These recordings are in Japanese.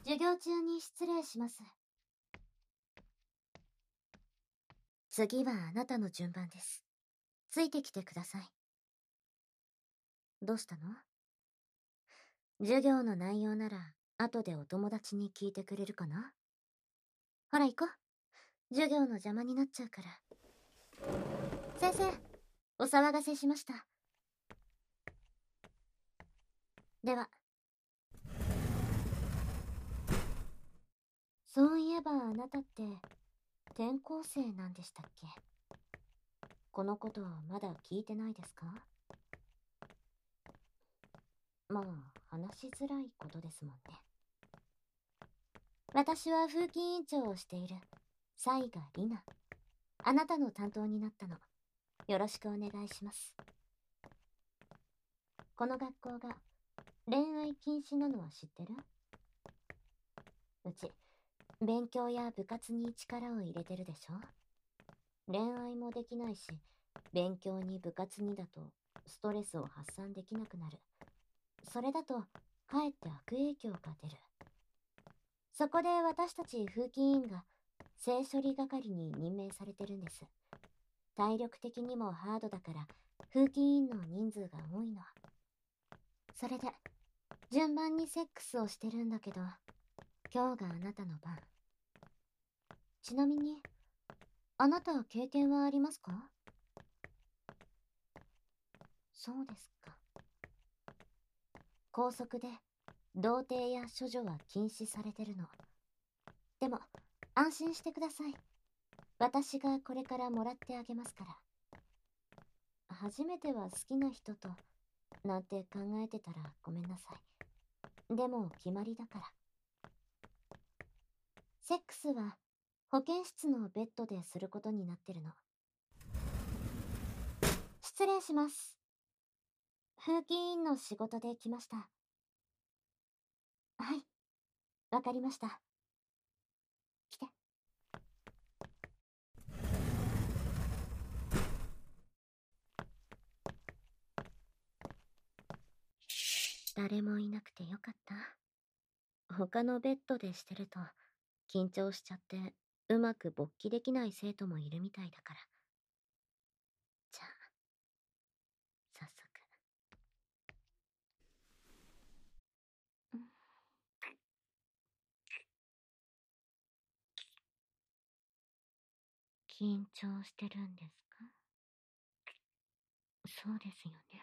授業中に失礼します。次はあなたの順番です。ついてきてください。どうしたの？授業の内容なら、後でお友達に聞いてくれるかな？ほら行こう。授業の邪魔になっちゃうから。先生、お騒がせしました。では。そういえばあなたって、転校生なんでしたっけ？このことはまだ聞いてないですか？まあ、話しづらいことですもんね。私は風紀委員長をしている、雑賀里奈。あなたの担当になったの。よろしくお願いします。この学校が恋愛禁止なのは知ってる？うち、勉強や部活に力を入れてるでしょ？恋愛もできないし、勉強に部活にだとストレスを発散できなくなる。それだと、かえって悪影響が出る。そこで私たち風紀委員が性処理係に任命されてるんです。体力的にもハードだから風紀委員の人数が多いの。それで順番にセックスをしてるんだけど、今日があなたの番。ちなみにあなたは経験はありますか？そうですか。校則で童貞や処女は禁止されてるの。でも安心してください。私がこれからもらってあげますから。初めては好きな人となんて考えてたらごめんなさい。でも決まりだから。セックスは保健室のベッドですることになってるの。失礼します。風紀委員の仕事で来ました。はい、わかりました。来て。誰もいなくてよかった。他のベッドでしてると緊張しちゃってうまく勃起できない生徒もいるみたいだから。じゃあ、早速。緊張してるんですか？そうですよね。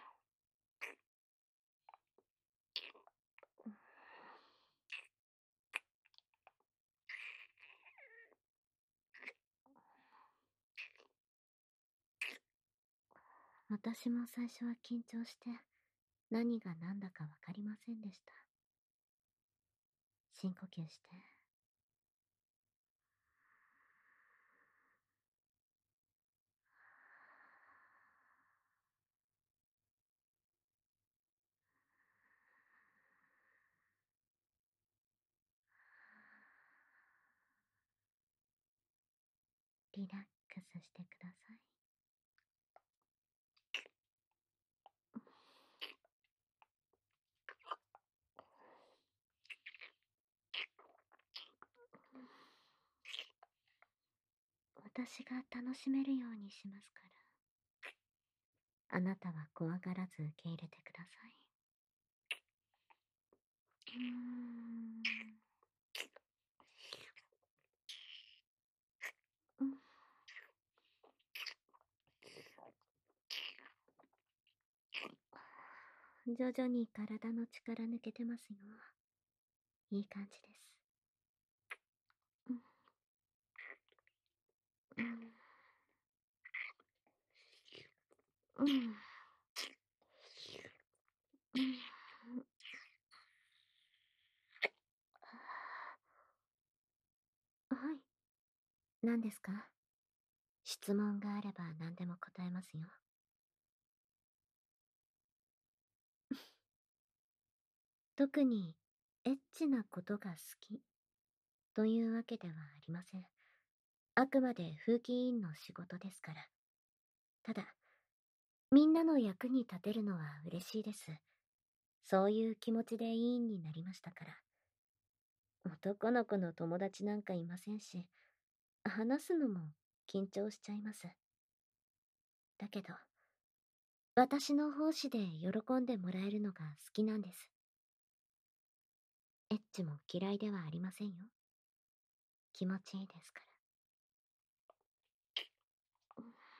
私も最初は緊張して何が何だかわかりませんでした。深呼吸して。リラックスしてください。私が楽しめるようにしますから。あなたは怖がらず受け入れてください。徐々に体の力抜けてますよ。いい感じです。はい。何ですか？質問があれば何でも答えますよ。特にエッチなことが好きというわけではありません。あくまで風紀委員の仕事ですから。ただ、みんなの役に立てるのは嬉しいです。そういう気持ちで委員になりましたから。 男の子の友達なんかいませんし、話すのも緊張しちゃいます。だけど、私の奉仕で喜んでもらえるのが好きなんです。エッチも嫌いではありませんよ。気持ちいいですから。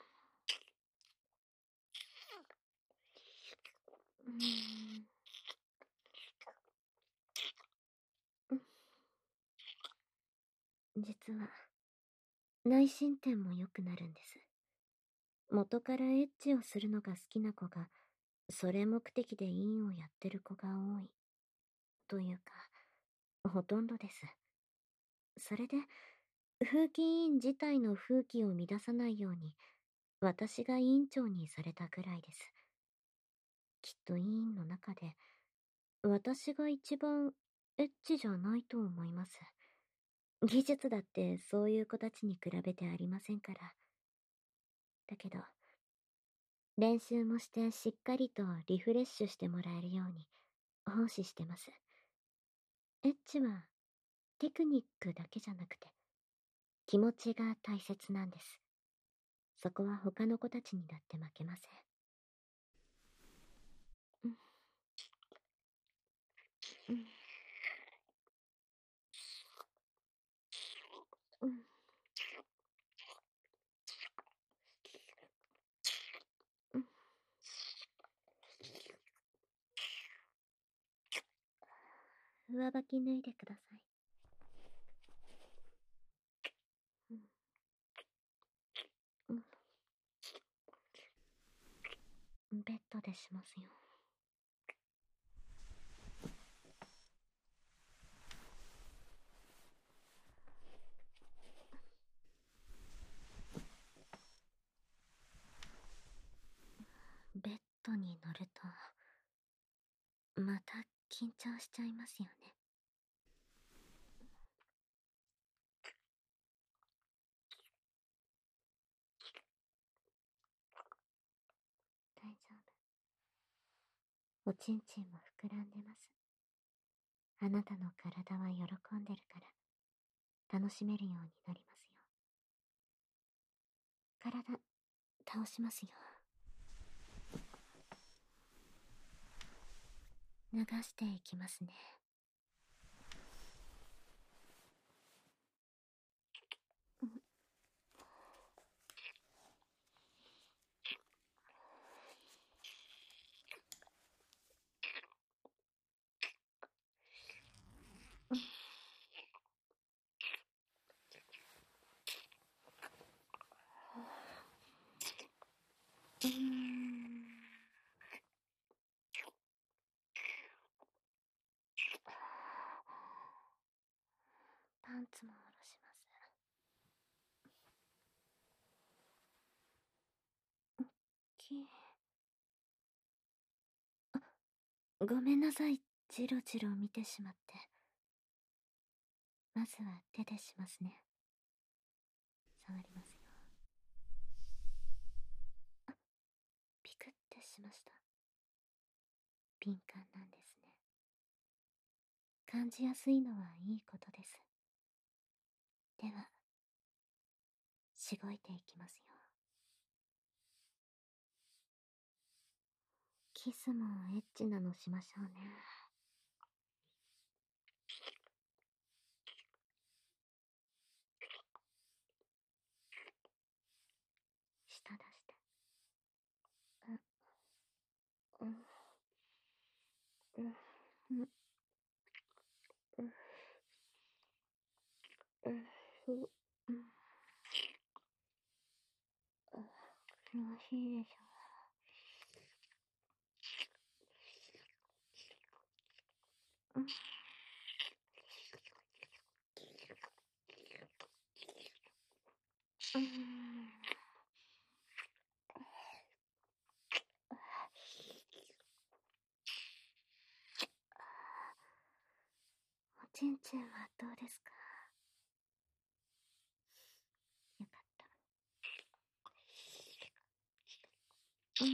実は、内申点も良くなるんです。元からエッチをするのが好きな子が、それ目的で陰をやってる子が多い。というか、ほとんどです。それで、風紀委員自体の風紀を乱さないように、私が委員長にされたくらいです。きっと委員の中で、私が一番エッチじゃないと思います。技術だってそういう子たちに比べてありませんから。だけど、練習もしてしっかりとリフレッシュしてもらえるように奉仕してます。エッチはテクニックだけじゃなくて気持ちが大切なんです。そこは他の子たちにだって負けません。うんうんうんうん。上履き脱いでください。うんうん。ベッドでしますよ。ベッドに乗るとまた緊張しちゃいますよね。大丈夫。おちんちんも膨らんでます。あなたの体は喜んでるから楽しめるようになりますよ。体倒しますよ。流していきますね。パンツも下ろします。きごめんなさい、ジロジロ見てしまって。まずは手でしますね。触りますよ。ピクってしました。敏感なんですね。感じやすいのはいいことです。では、しごいていきますよ。キスもエッチなのしましょうね。舌出して。うん、うん、うん、うん、うん、うん、うん、よろしいでしょう。うん、うん、おちんちんはどうですか？よかった。大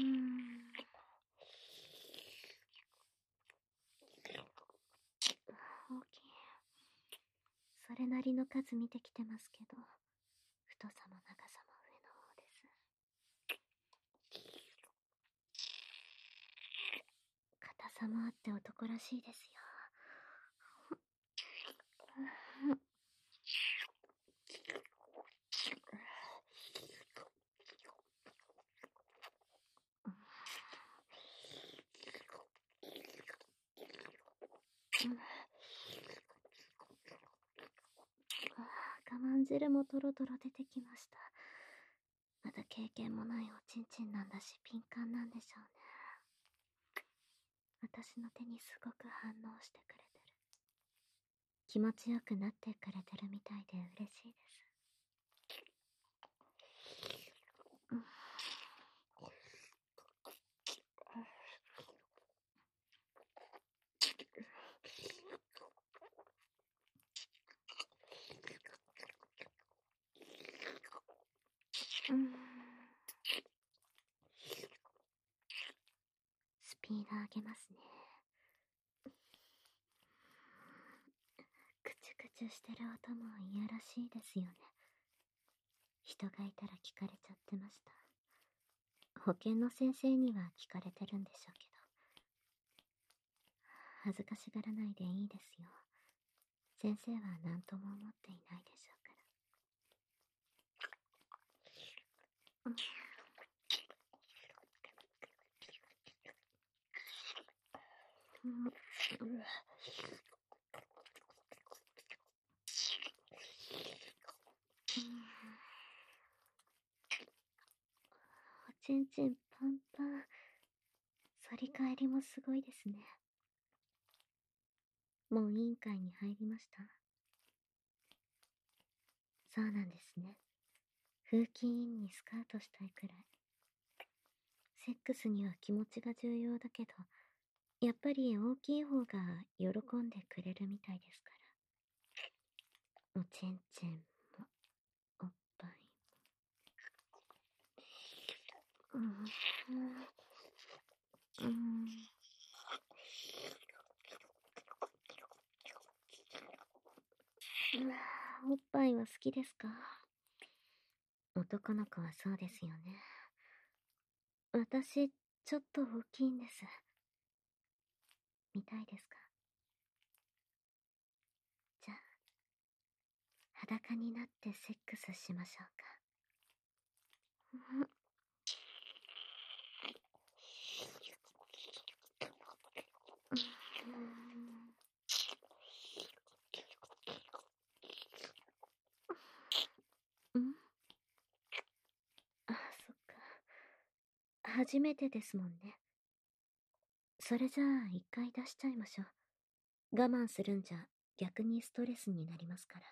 きい。 なりの数見てきてますけど、太さも長さも上の方です。硬さもあって男らしいですよ。我慢汁もトロトロ出てきました。まだ経験もないおちんちんなんだし敏感なんでしょうね。私の手にすごく反応してくれてる。気持ちよくなってくれてるみたいで嬉しいです。スピード上げますね。クチュクチュしてる音もいやらしいですよね。人がいたら聞かれちゃってました。保健の先生には聞かれてるんでしょうけど、恥ずかしがらないでいいですよ。先生は何とも思っていないでしょうから。おちんちんパンパン。反り返りもすごいですね。もう委員会に入りました。そうなんですね。風紀委員にスカウトしたいくらい。セックスには気持ちが重要だけど、やっぱり大きい方が喜んでくれるみたいですから。おちんちんも、おっぱいも。おっぱいは好きですか？男の子はそうですよね。私、ちょっと大きいんです。見たいですか？じゃあ、裸になってセックスしましょうか。あ、そっか。初めてですもんね。それじゃあ一回出しちゃいましょう。我慢するんじゃ逆にストレスになりますから。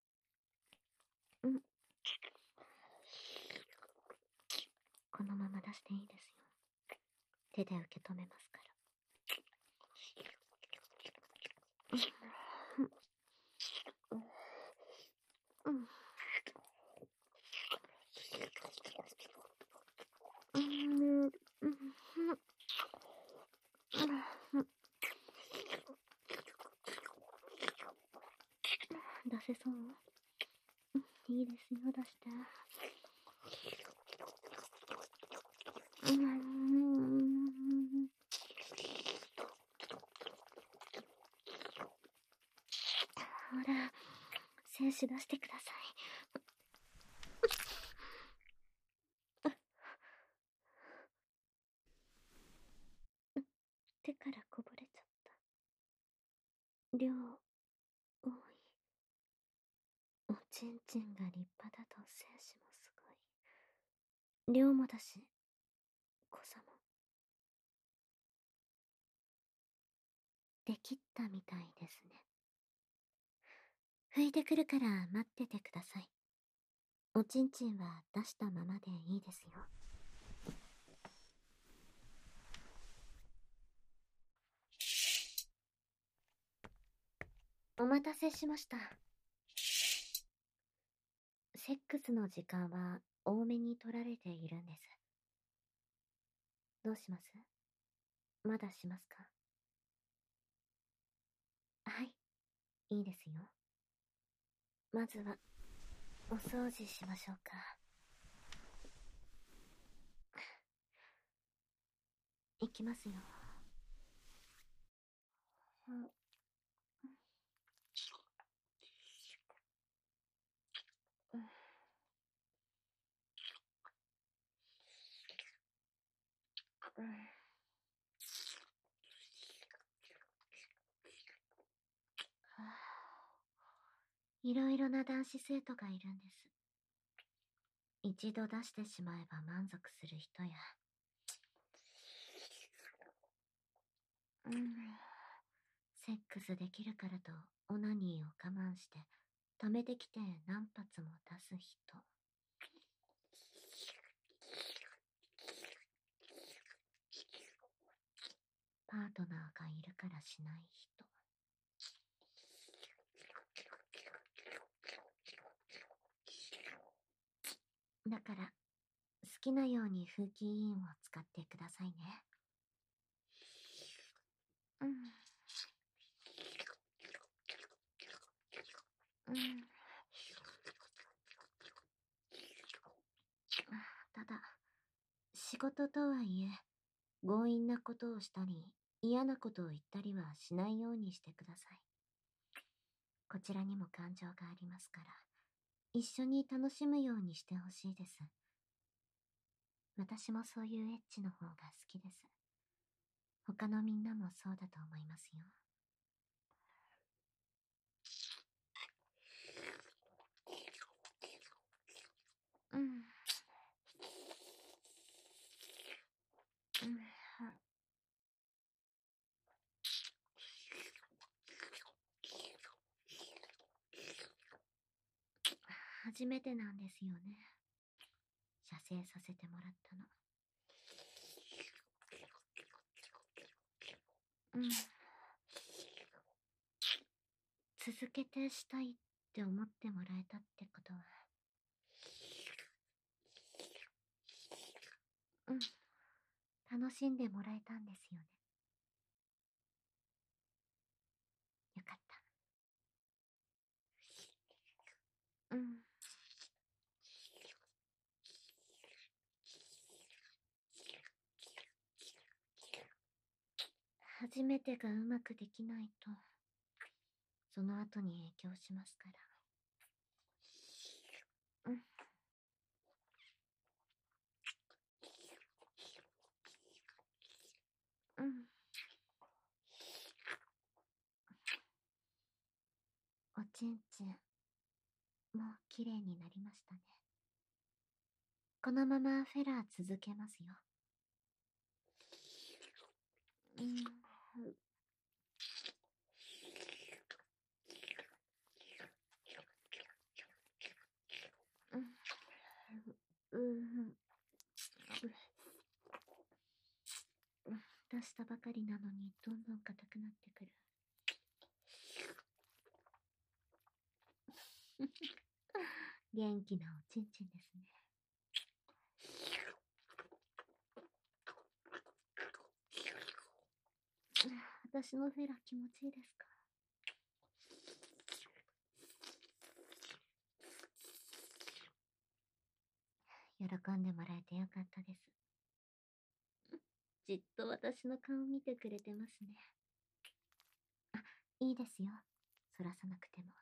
このまま出していいですよ。手で受け止めますから。出せそう？いいですよ、出して。ほら、精子出してください。手からこぼれちゃった。量、多い。おちんちんが立派だと精子もすごい。量もだし、濃さも。できったみたいですね。拭いてくるから待っててください。おちんちんは出したままでいいですよ。お待たせしました。セックスの時間は多めに取られているんです。どうします？まだしますか？はい、いいですよ。 まずは、お掃除しましょうか。いきますよ。いろいろな男子生徒がいるんです。一度出してしまえば満足する人や、セックスできるからとオナニーを我慢して溜めてきて何発も出す人、パートナーがいるからしない人、だから好きなように風紀委員を使ってくださいね。ただ、仕事とはいえ、強引なことをしたり、嫌なことを言ったりはしないようにしてください。こちらにも感情がありますから、一緒に楽しむようにしてほしいです。私もそういうエッチの方が好きです。他のみんなもそうだと思いますよ。初めてなんですよね。射精させてもらったの。続けてしたいって思ってもらえたってことは、楽しんでもらえたんですよね。よかった。初めてがうまくできないと、その後に影響しますから。おちんちん、もう綺麗になりましたね。このままフェラー続けますよ。出したばかりなのにどんどん硬くなってくる。元気なおちんちんですね。私のフェラ気持ちいいですか？喜んでもらえてよかったです。じっと私の顔見てくれてますね。あ、いいですよ。そらさなくても。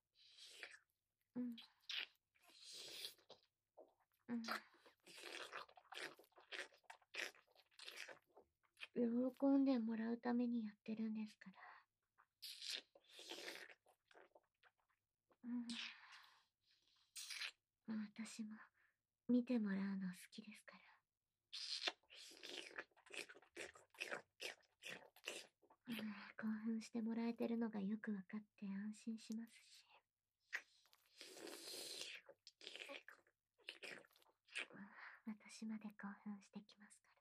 喜んでもらうためにやってるんですから。私も見てもらうの好きですから。興奮してもらえてるのがよくわかって安心しますし。私まで興奮してきますから。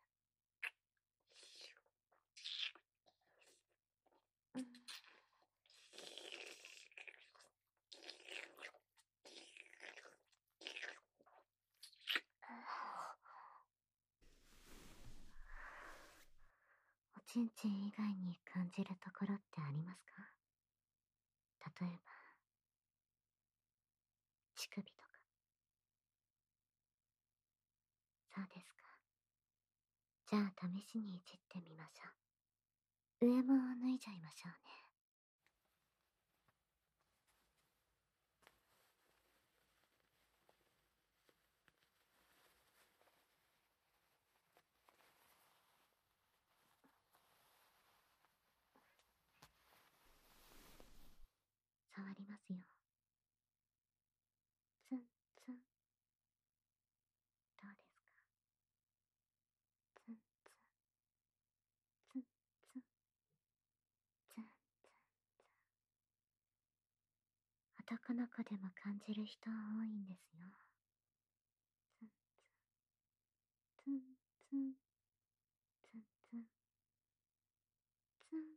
おちんちん以外に感じるところってありますか？例えば、 乳首とか。そうですか。じゃあ試しにいじってみましょう。上も脱いじゃいましょうね。触りますよ。ツンツン。どうですか？ツンツン。ツンツン。ツンツン。男の子でも感じる人多いんですよ。ツンツン。ツンツン。ツンツン。ツン。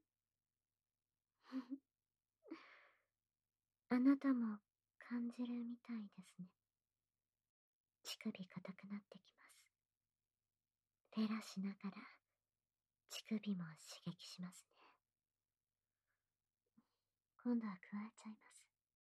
あなたも感じるみたいですね。乳首硬くなってきます。フェラしながら乳首も刺激しますね。今度は加えちゃいます。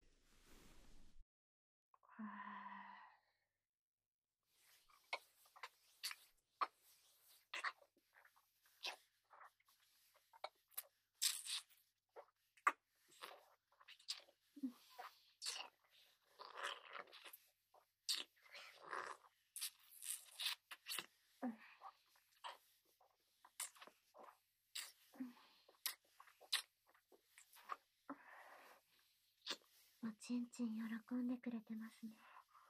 おちんちん喜んでくれてますね。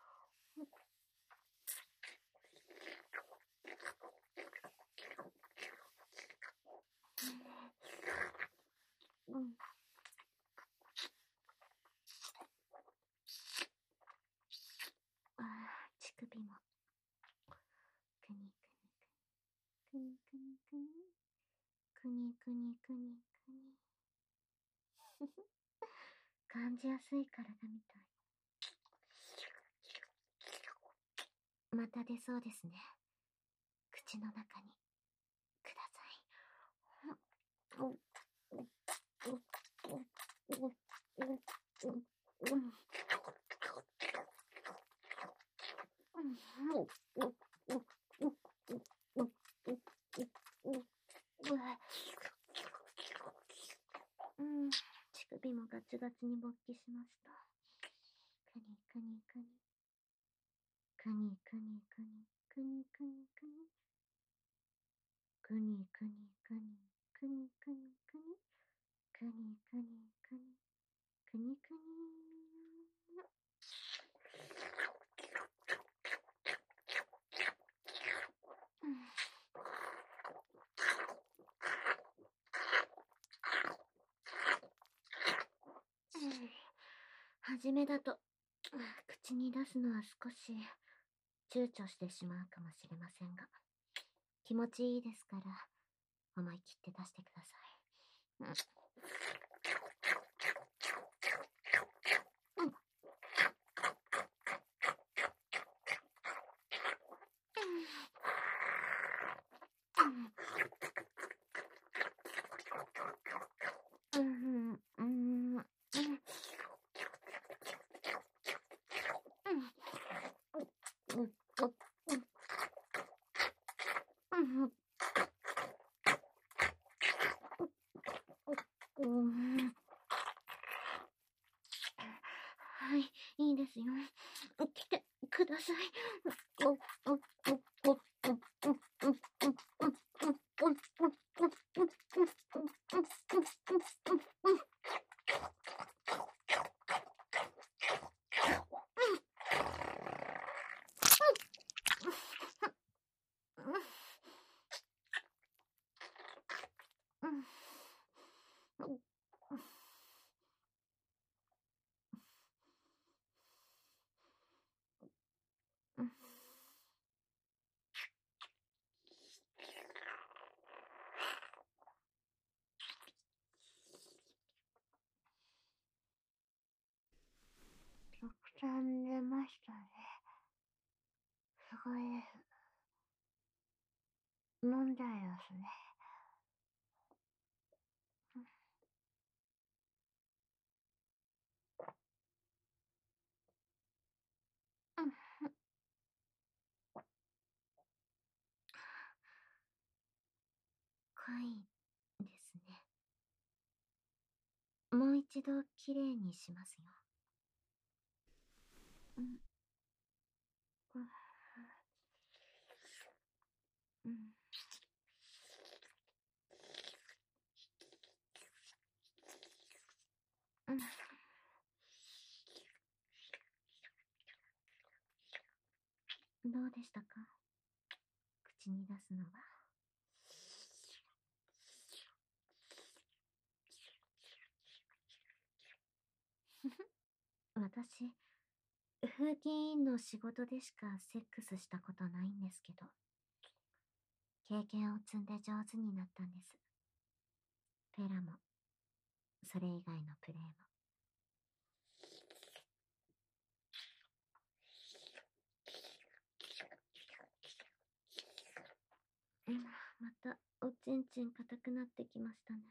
うん。ああ、乳首も。くにくにくにくに。くにくにくにくに。感じやすい体みたい。また出そうですね。口の中に。ください。乳首もガチガチに勃起しました。くにくにくに。くにくにくに。くにくにくに。くにくにくに。くにくにくに。くにくにくに。くにくに。初めだと口に出すのは少し躊躇してしまうかもしれませんが、気持ちいいですから思い切って出してください。はい、いいですよ。来てください。たくさん出ましたね。すごいです。飲んじゃいますね。 いですね。もう一度きれいにしますよ。うん、うん、うん、うん。どうでしたか？口に出すのは。私、風紀委員の仕事でしかセックスしたことないんですけど、経験を積んで上手になったんです。フェラも、それ以外のプレイも。また、おちんちん硬くなってきましたね。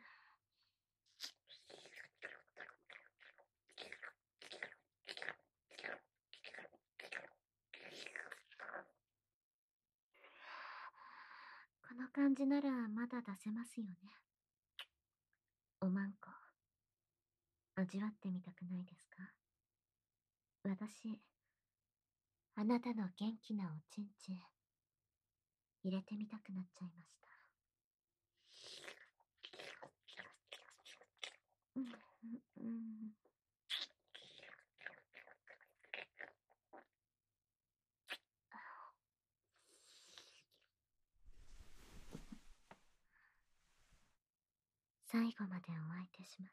この感じならまだ出せますよね。おまんこ、味わってみたくないですか？私、あなたの元気なおちんちん、入れてみたくなっちゃいました。うん、うん、最後までお相手します。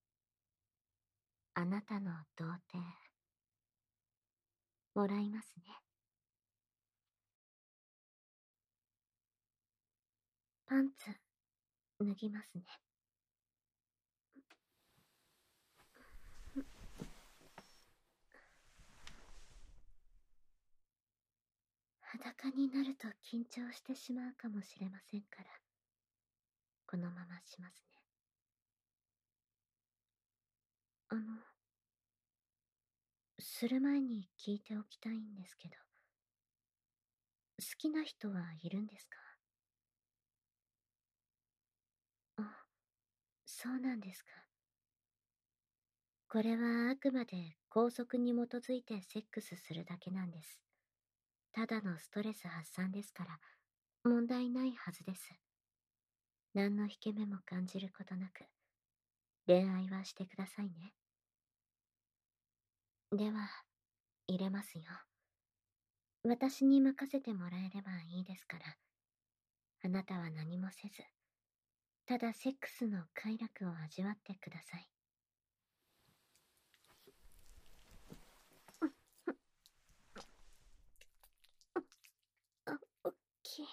あなたの童貞、もらいますね。パンツ、脱ぎますね。裸になると緊張してしまうかもしれませんから、このまましますね。する前に聞いておきたいんですけど、好きな人はいるんですか？あ、そうなんですか。これはあくまで校則に基づいてセックスするだけなんです。ただのストレス発散ですから、問題ないはずです。何の引け目も感じることなく、恋愛はしてくださいね。では、入れますよ。私に任せてもらえればいいですから。あなたは何もせず、ただセックスの快楽を味わってください。おっきい。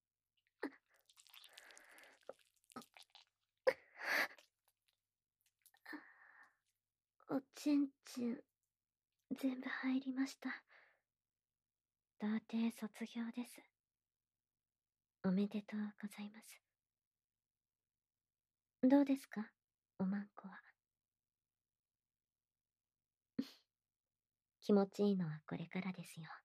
おちんちん、全部入りました。童貞卒業です。おめでとうございます。どうですか、おまんこは。気持ちいいのはこれからですよ。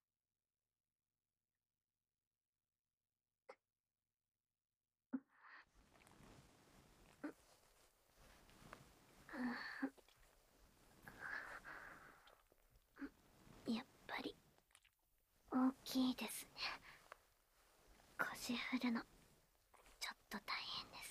やっぱり、大きいですね。腰振るの、ちょっと大変です。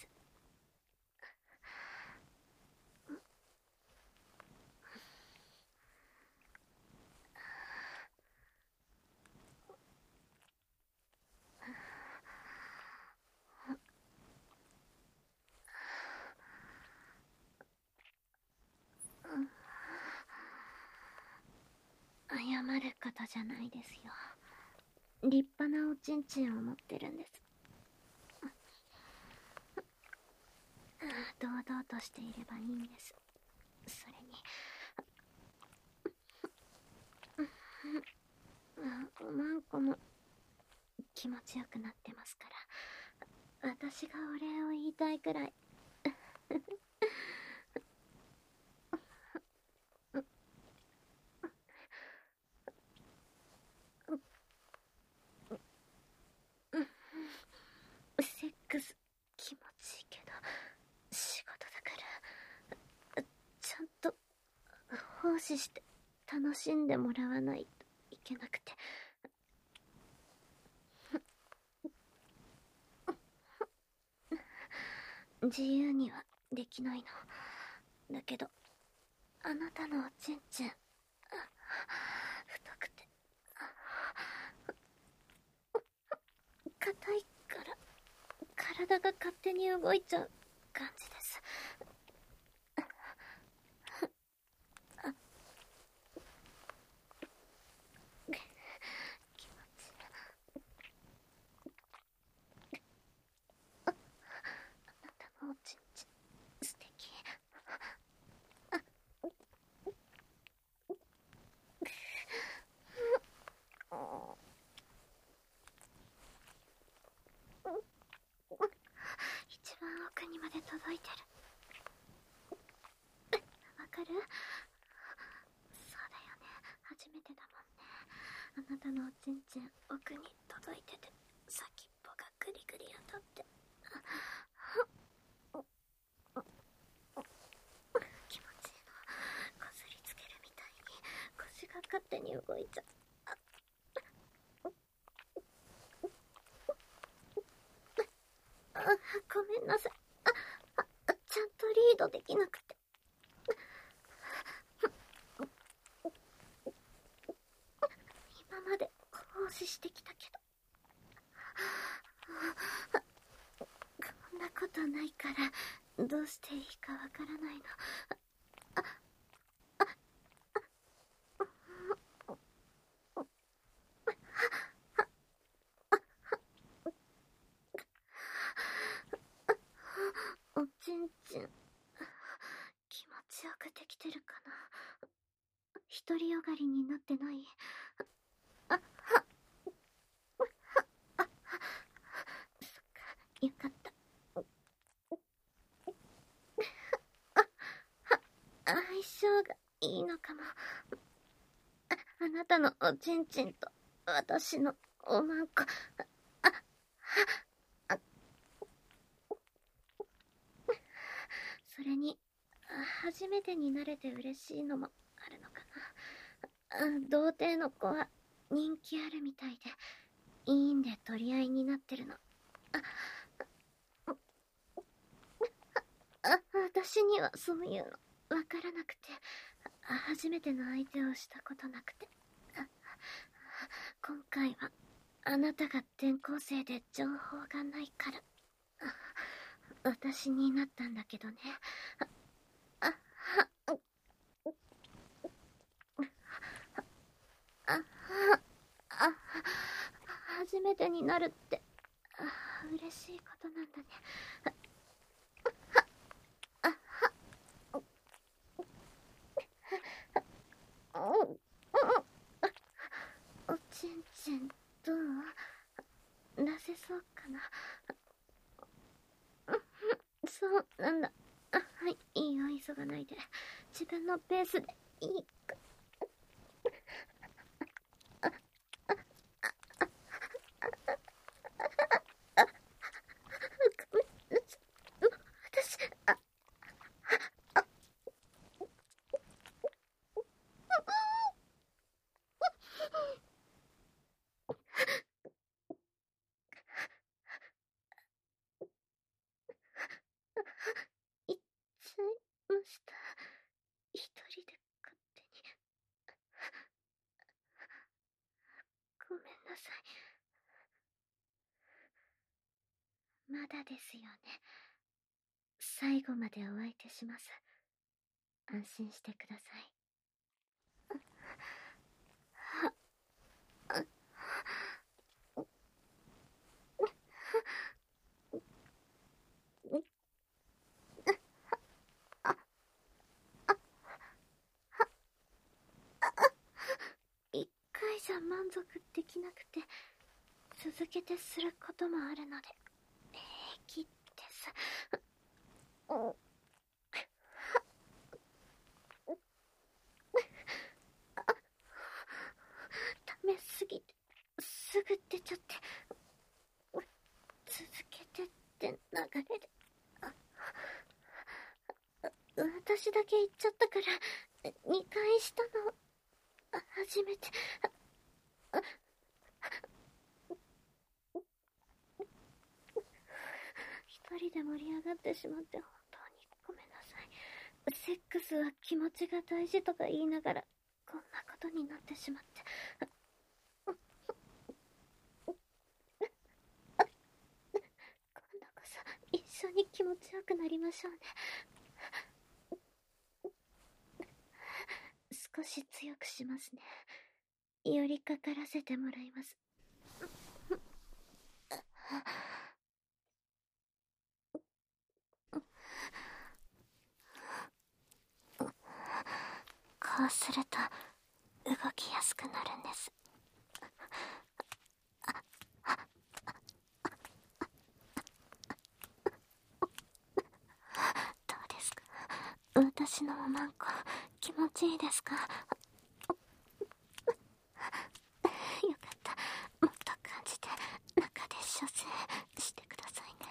謝ることじゃないですよ。立派なおちんちんを持ってるんです。堂々としていればいいんです。それに、おまんこも気持ちよくなってますから、私がお礼を言いたいくらい。セックス気持ちしして楽しんでもらわないといけなくて。自由にはできないの。だけど、あなたのおちんちん、太くて、硬いから、体が勝手に動いちゃう感じです。気持ちいい。あなたのおちんちん、素敵。一番奥にまで届いてる。わかる？そうだよね。初めてだもんね。あなたのおちんちん奥に届いてて、先っぽがグリグリ当たって。気持ちいいの。こすりつけるみたいに腰が勝手に動いちゃう。ごめんなさい。ちゃんとリードできなくて。今まで奉仕してきたけど、こんなことないからどうしていいかわからないの。おちんちん気持ちよくできてるかな。独りよがりになってない？そっか、よかった。相性がいいのかも。あなたのおちんちんと私のおまんこ。それに初めてに慣れて嬉しいのもあるのかな。童貞の子は人気あるみたいで、いいんで取り合いになってるの。私にはそういうのわからなくて、初めての相手をしたことなくて。今回はあなたが転校生で情報がないから私になったんだけどね。初めてになるって嬉しいことなんだね。おちんちんどう？出せそうかな。そうなんだ。はい、いいよ、急がないで。自分のペースでいいか。ごめんなさい。私、言っちゃいました。一人で勝手に。ごめんなさい。まだですよね。最後までお相手します。安心してください。一回じゃ満足できなくて、続けてすることもあるので、平気です。ダメすぎて、すぐ出ちゃって、続けてって流れで。私だけ言っちゃったから、 2回したの、初めて。一人で盛り上がってしまって本当にごめんなさい。セックスは気持ちが大事とか言いながら、こんなことになってしまって。今度こそ一緒に気持ちよくなりましょうね。少し強くしますね。寄りかからせてもらいます。こうすると動きやすくなるんです。どうですか、私のおまんこ気持ちいいですか？よかった。もっと感じて中で射精してくださいね。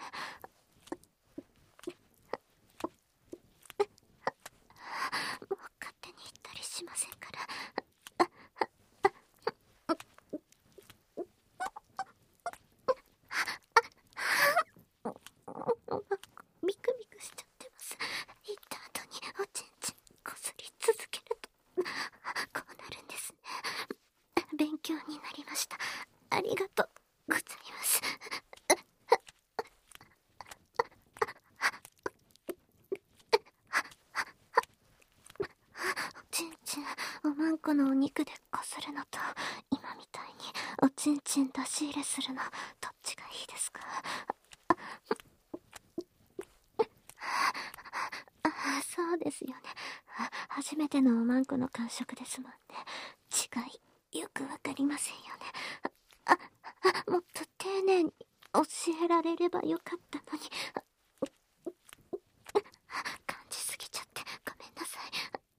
もう勝手に行ったりしませんから。ビクビクしちゃってます。行った後におちんちんこすり続けるとこうなるんですね。勉強になりました。ありがとうございます。おちんちんおまんこのお肉でこするのと、今みたいにおちんちん出し入れするの、どっちがいいですか？そうですよね。初めてのおまんこの感触ですもんね。違いよくわかりませんよね。もっと丁寧に教えられればよかったのに。感じすぎちゃってごめんなさい。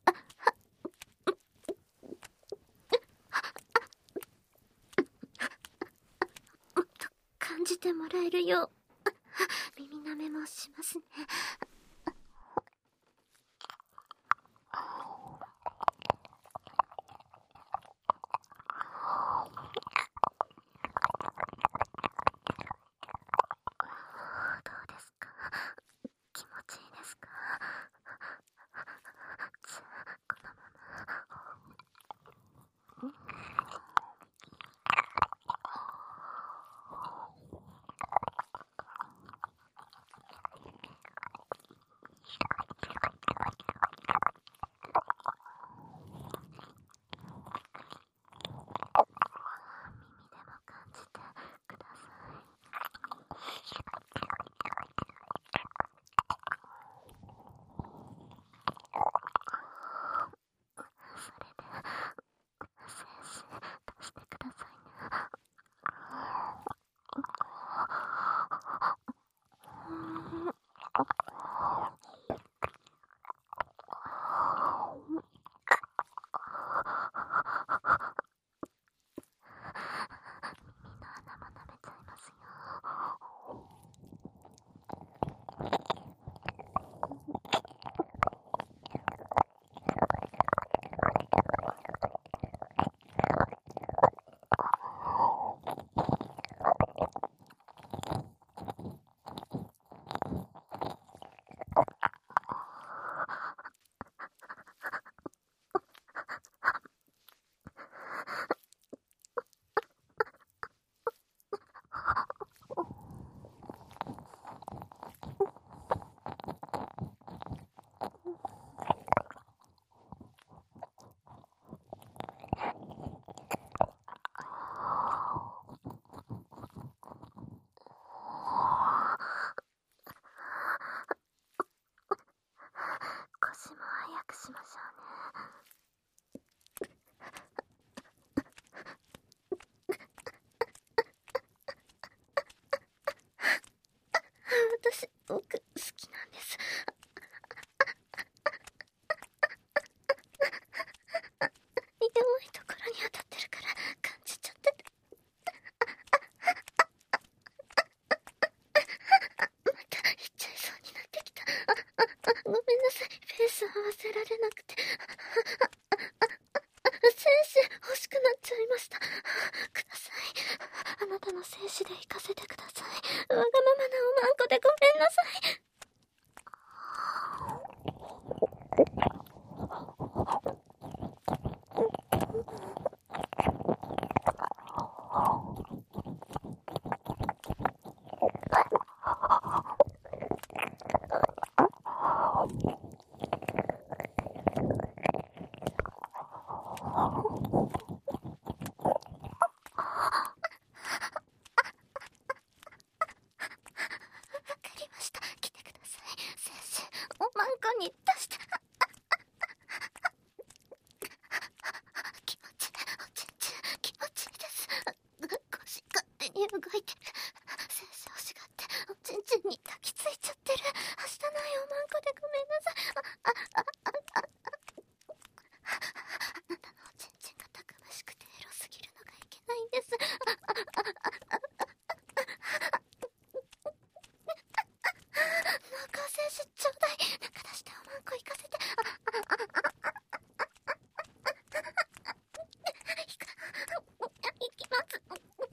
もっと感じてもらえるよう耳舐めもしますね。どうですか、気持ちいいですか？じゃあこのましちょうだい。中出しておまんこ行かせて。行きます。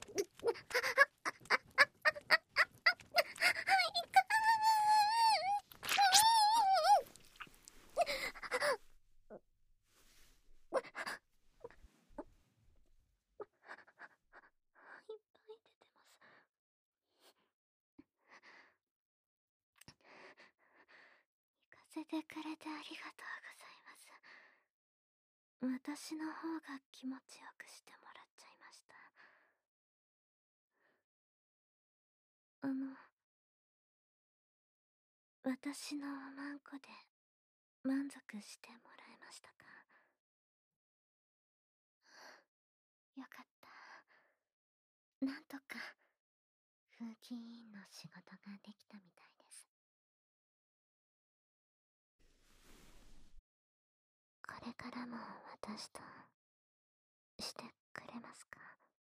行かせてくれてありがとうございます。私の方が気持ちよくしてもらっちゃいました。私のおまんこで満足してもらえましたか？よかった。なんとか風紀委員の仕事ができたみたいです。これからも私としてくれますか？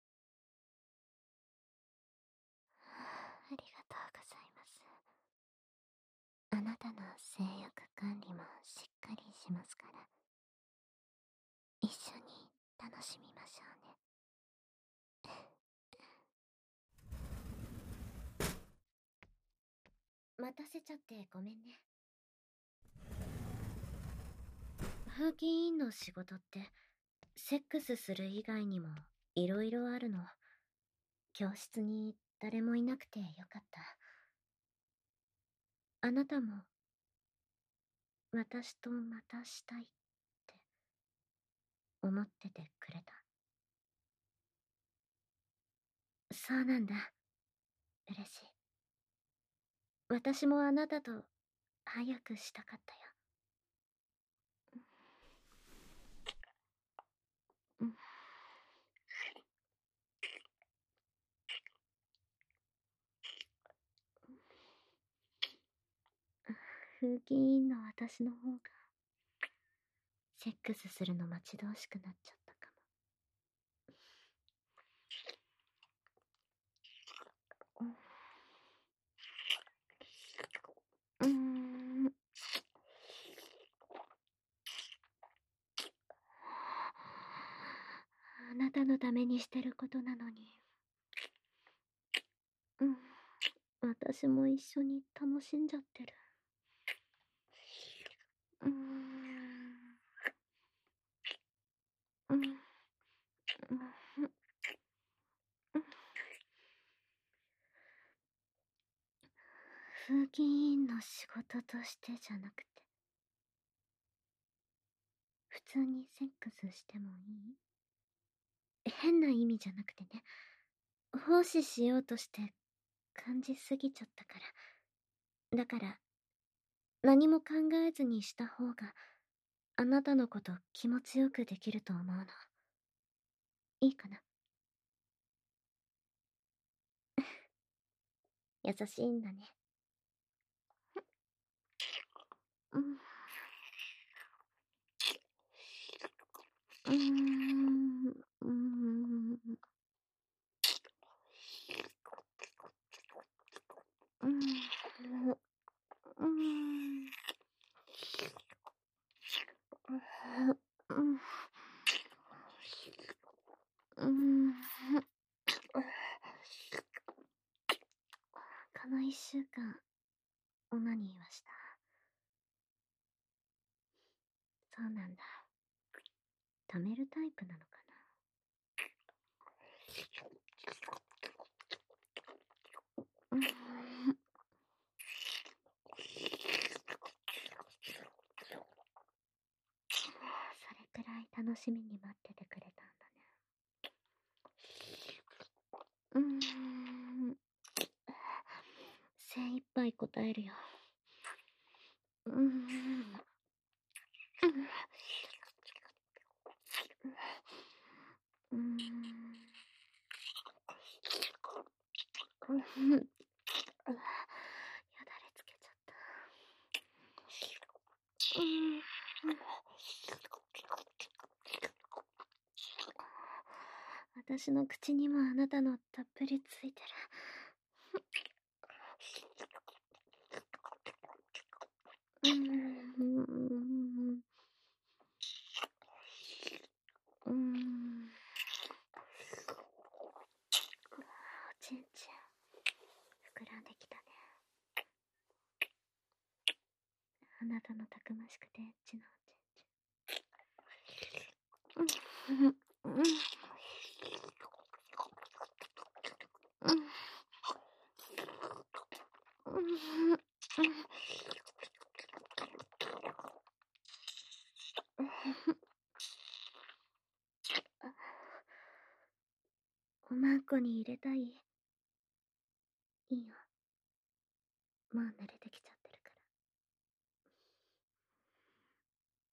ありがとうございます。あなたの性欲管理もしっかりしますから、一緒に楽しみましょうね。待たせちゃってごめんね。風紀委員の仕事ってセックスする以外にもいろいろあるの。教室に誰もいなくてよかった。あなたも私とまたしたいって思っててくれた。そうなんだ。嬉しい。私もあなたと早くしたかったよ。うん。風紀委員の私の方がセックスするの待ち遠しくなっちゃったかも。あなたのためにしてることなのに。私も一緒に楽しんじゃってる。風紀委員の仕事としてじゃなくて、普通にセックスしてもいい？変な意味じゃなくてね、奉仕しようとして感じすぎちゃったから。だから、何も考えずにした方が、あなたのこと気持ちよくできると思うの。いいかな？優しいんだね。うん。うん。うん。うん。この1週間、オナニーはした？そうなんだ。貯めるタイプなのかな？それくらい楽しみに待っててくれたんだね。精一杯答えるよ。よだれつけちゃった。私の口にもあなたのたっぷりついてる。 あなたのたくましくてエッチなおちんちん。おまんこに入れたい？いいよ。もう慣れてきちゃってるから。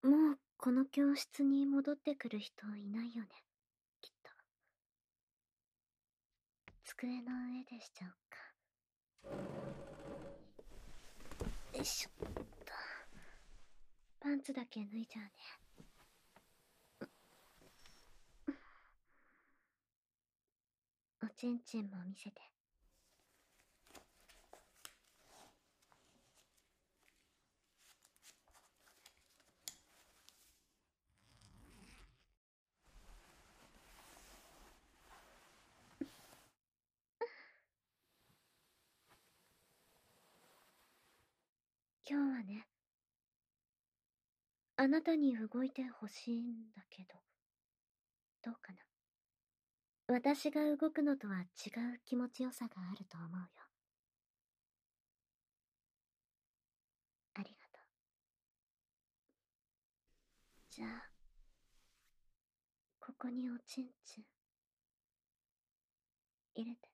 もうこの教室に戻ってくる人いないよね、きっと。机の上でしちゃおっか。よいしょっと。パンツだけ脱いじゃうね。おちんちんも見せて。今日はね、あなたに動いてほしいんだけど、どうかな。私が動くのとは違う気持ちよさがあると思うよ。ありがとう。じゃあ、ここにおちんちん入れて。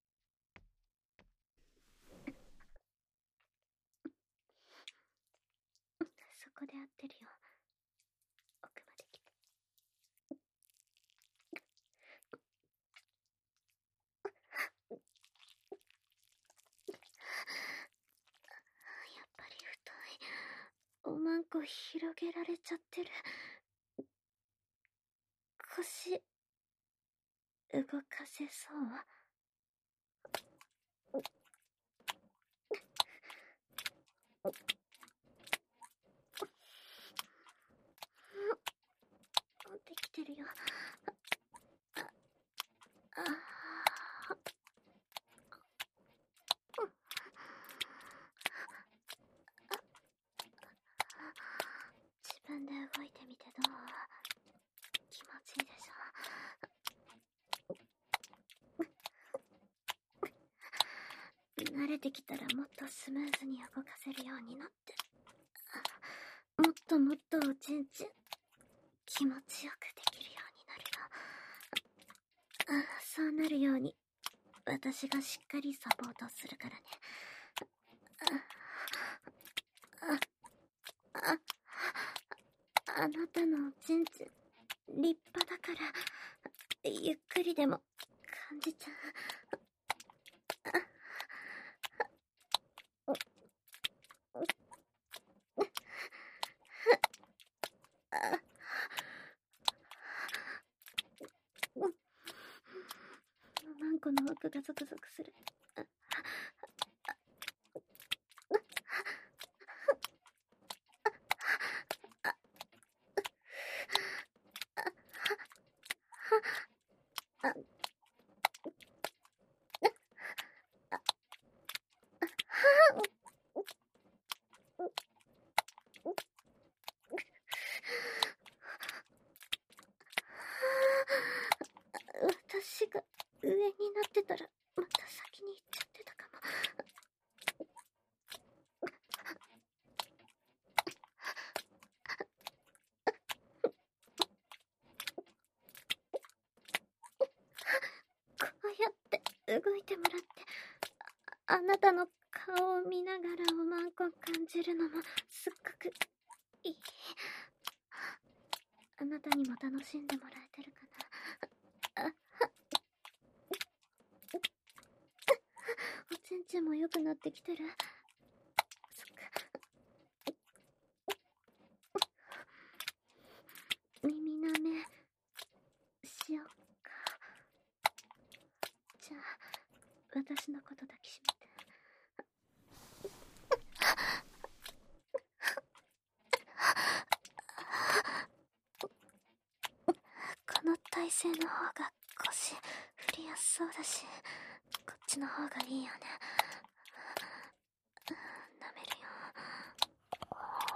そこで合ってるよ。奥まで来て。やっぱり太い。おまんこ広げられちゃってる。腰、動かせそう？できてるよ。自分で動いてみてどう？気持ちいいでしょ？慣れてきたらもっとスムーズに動かせるようになって、もっともっとおちんちん気持ちよくできるようになるよ。そうなるように私がしっかりサポートするからね。あなたのおちんちん立派だからゆっくりでも感じちゃう。マンコの奥がゾクゾクする。私が上になってたらまた先に行っちゃってたかも。こうやって動いてもらって、あなたの顔を見ながらおまんこ感じるのもすっごくいい。あなたにも楽しんでもらえてるかな。おちんちんも良くなってきてる。そっか。耳なめしよっか。じゃあ私のこと抱きしめて。この体勢の方が腰振りやすそうだし、こっちの方がいいよね。舐めるよ。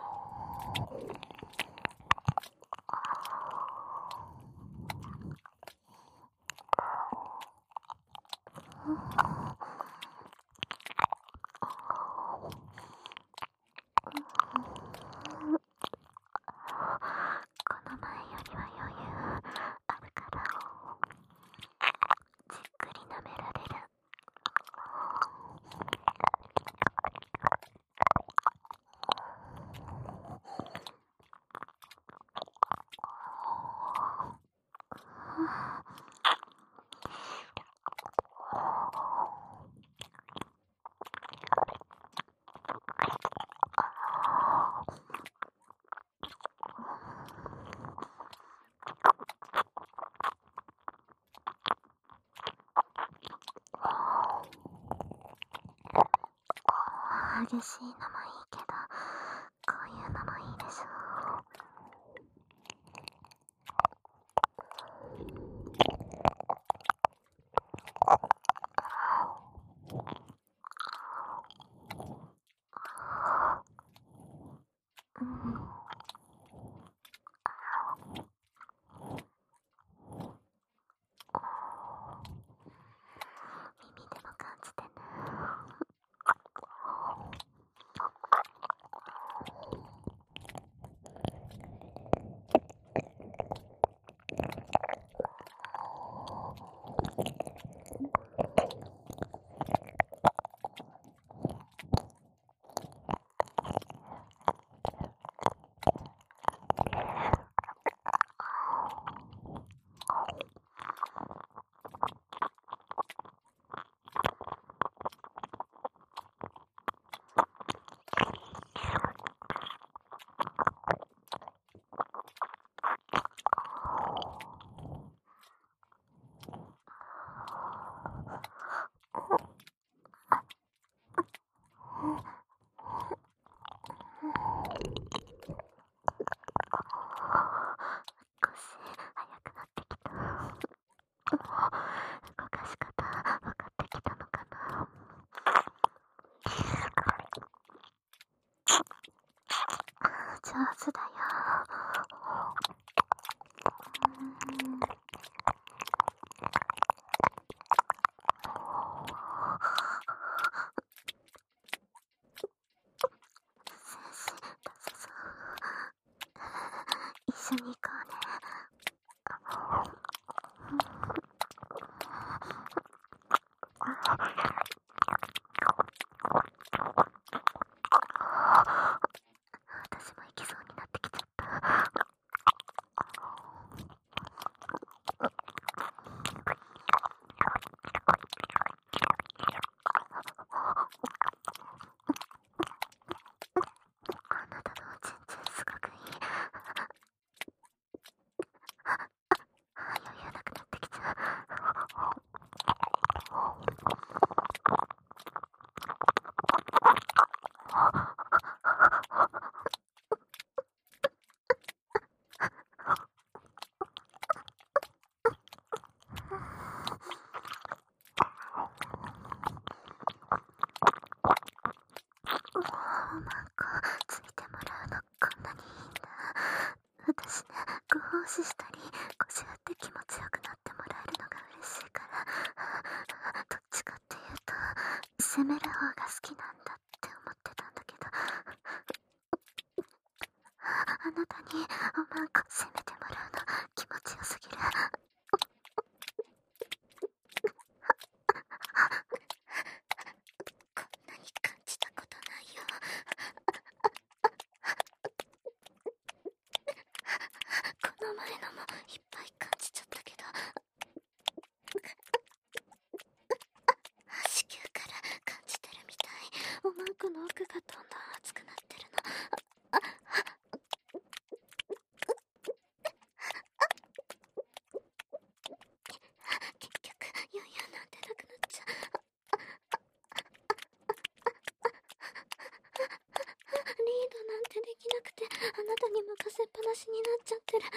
激しいのもいいけど、こういうのもいいでしょ。うん。耳でも感じてね。少し早くなってきた。動かし方分かってきたのかな。上手だよ。一緒に行こうね。私も行きそうになってきちゃった。あなたのおちんちんすごくいい。余裕なくなってきちゃう。なんかついてもらうのこんなにいいんだ。私ね、ご奉仕したり腰振って気持ちよくなってもらえるのが嬉しいから、どっちかっていうと責める方が好きなんだって思ってたんだけど、あなたにおまんこ責めてもらうの気持ちよすぎる。こんなに感じたことないよ。この前のもいっぱい感じちゃったけど、子宮から感じてるみたい。おまんこの奥がどんどん熱くなってるの。結局余裕なんてなくなっちゃう。リードなんてできなくて、あなたに任せっぱなしになっちゃってる。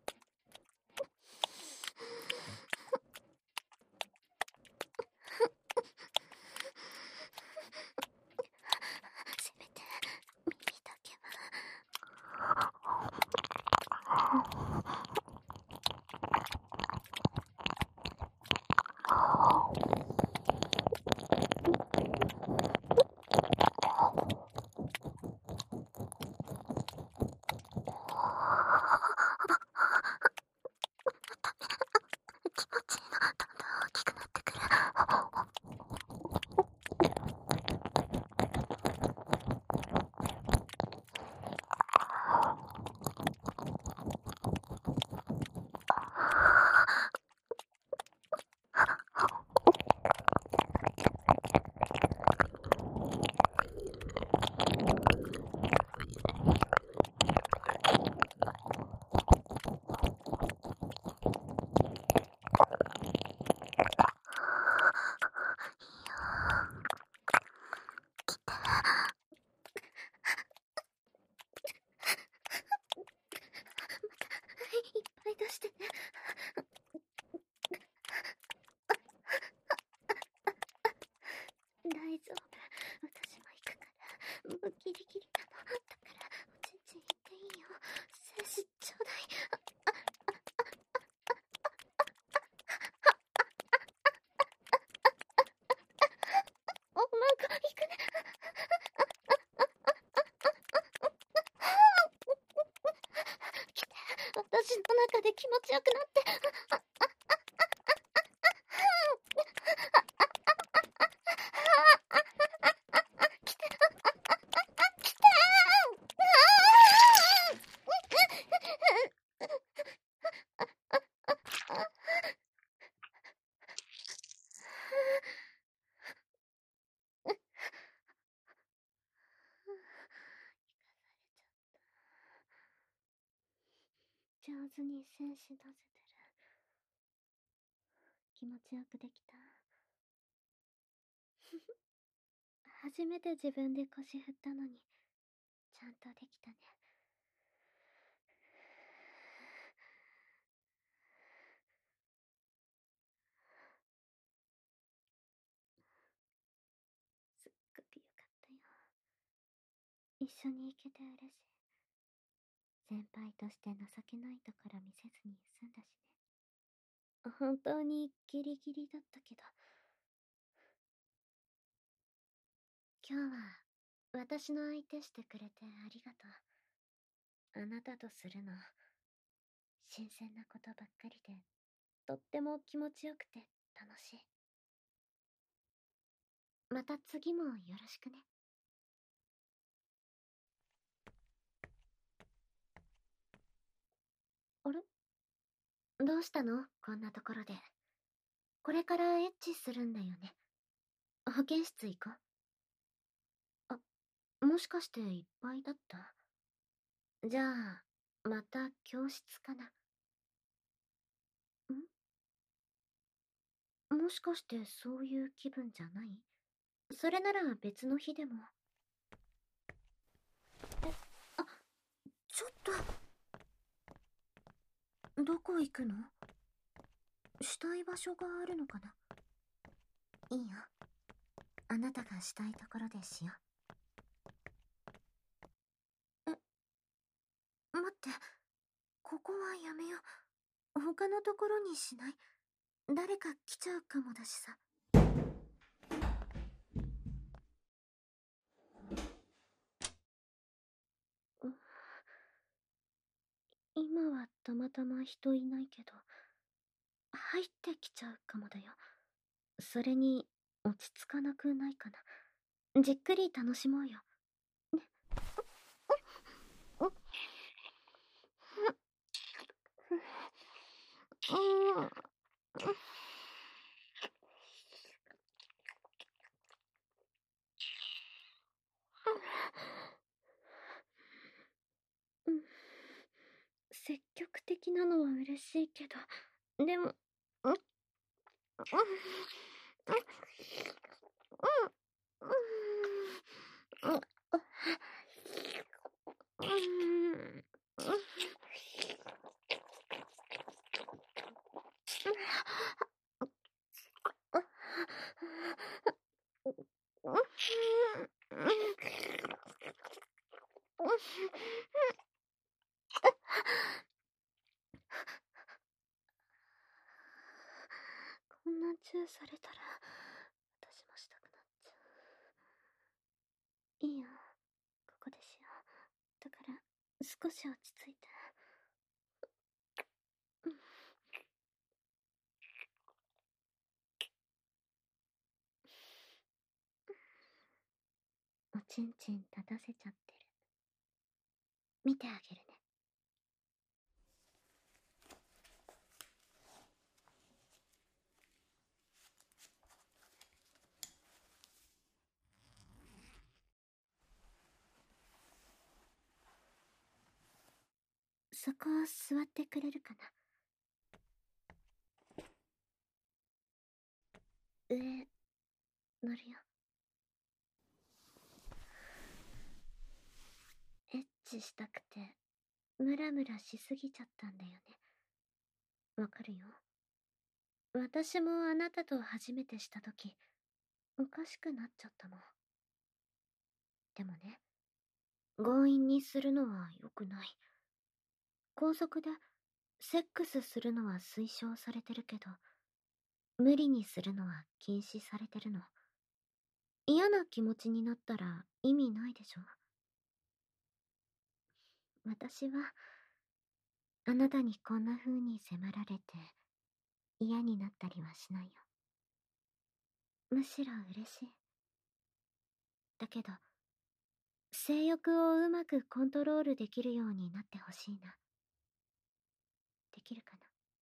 せめて耳だけ中で気持ちよくなって。上手に戦士出せてる。気持ちよくできた。初めて自分で腰振ったのに、ちゃんとできたね。すっごくよかったよ。一緒に行けて嬉しい。先輩として情けないところ見せずに済んだしね。本当にギリギリだったけど。今日は私の相手してくれてありがとう。あなたとするの新鮮なことばっかりで、とっても気持ちよくて楽しい。また次もよろしくね。あれ？どうしたの？こんなところで。これからエッチするんだよね。保健室行こう。あ、もしかしていっぱいだった？じゃあ、また教室かな。もしかしてそういう気分じゃない？それなら別の日でも。あ、ちょっと。どこ行くの？したい場所があるのかな？いいよ。あなたがしたいところでしよう。待って。ここはやめよう。他のところにしない？誰か来ちゃうかもだしさ。今はたまたま人いないけど、入ってきちゃうかもだよ。それに、落ち着かなくないかな。じっくり楽しもうよ。ね。積極的なのは嬉しいけど、でも、こんなチューされたら、私もしたくなっちゃう。いいよ。ここでしよう。だから、少し落ち着いて。おちんちん立たせちゃってる。見てあげるね。そこ座ってくれるかな。上、乗るよ。エッチしたくて、ムラムラしすぎちゃったんだよね。わかるよ。私もあなたと初めてしたとき、おかしくなっちゃったもん。でもね、強引にするのは良くない。高速で、セックスするのは推奨されてるけど、無理にするのは禁止されてるの。嫌な気持ちになったら意味ないでしょ。私は、 あなたにこんな風に迫られて嫌になったりはしないよ。むしろ嬉しい。だけど、性欲をうまくコントロールできるようになってほしいな。できるか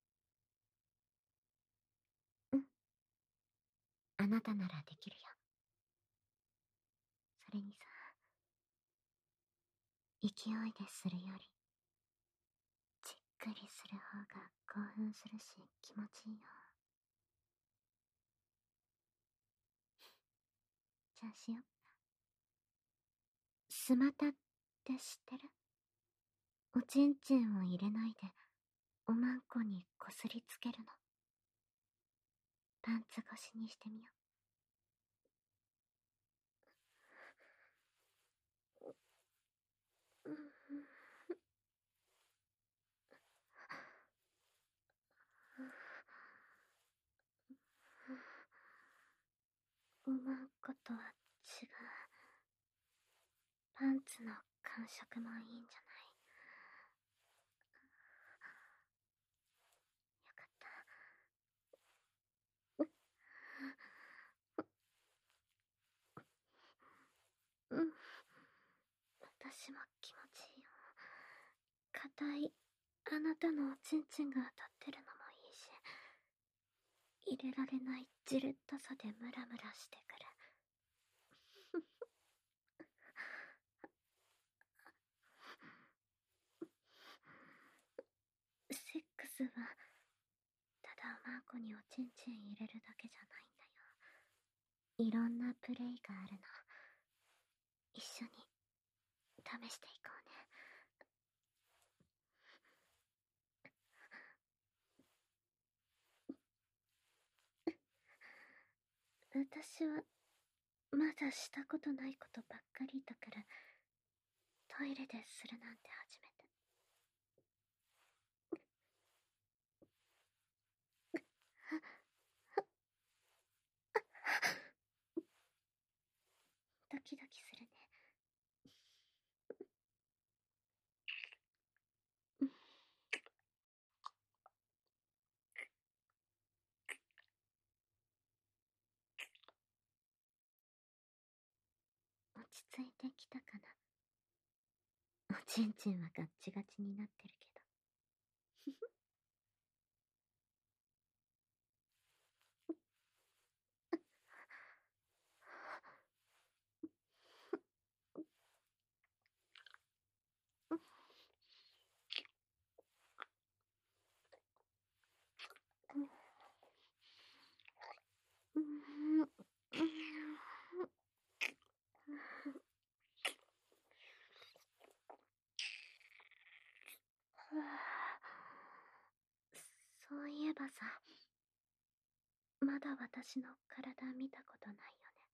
な？うん。あなたならできるよ。それにさ、勢いでするより、じっくりする方が興奮するし気持ちいいよ。じゃあしよっか。スマタって知ってる？おちんちんを入れないで、おまんこにこすりつけるの。パンツ越しにしてみよう。おまんことは違う。パンツの感触もいいんじゃない？よかった。うん。私も気持ちいいよ。硬いあなたのおちんちんが当たってるのもいいし、入れられないじれったさでムラムラしてくる。セックスはただおまんこにおちんちん入れるだけじゃないんだよ。いろんなプレイがあるの。一緒に試していこうね。私はまだしたことないことばっかりだから、トイレでするなんて初めて。ドキドキするね。落ち着いてきたかな。おちんちんはガッチガチになってるけど。そういえばさ、まだ私の体見たことないよね。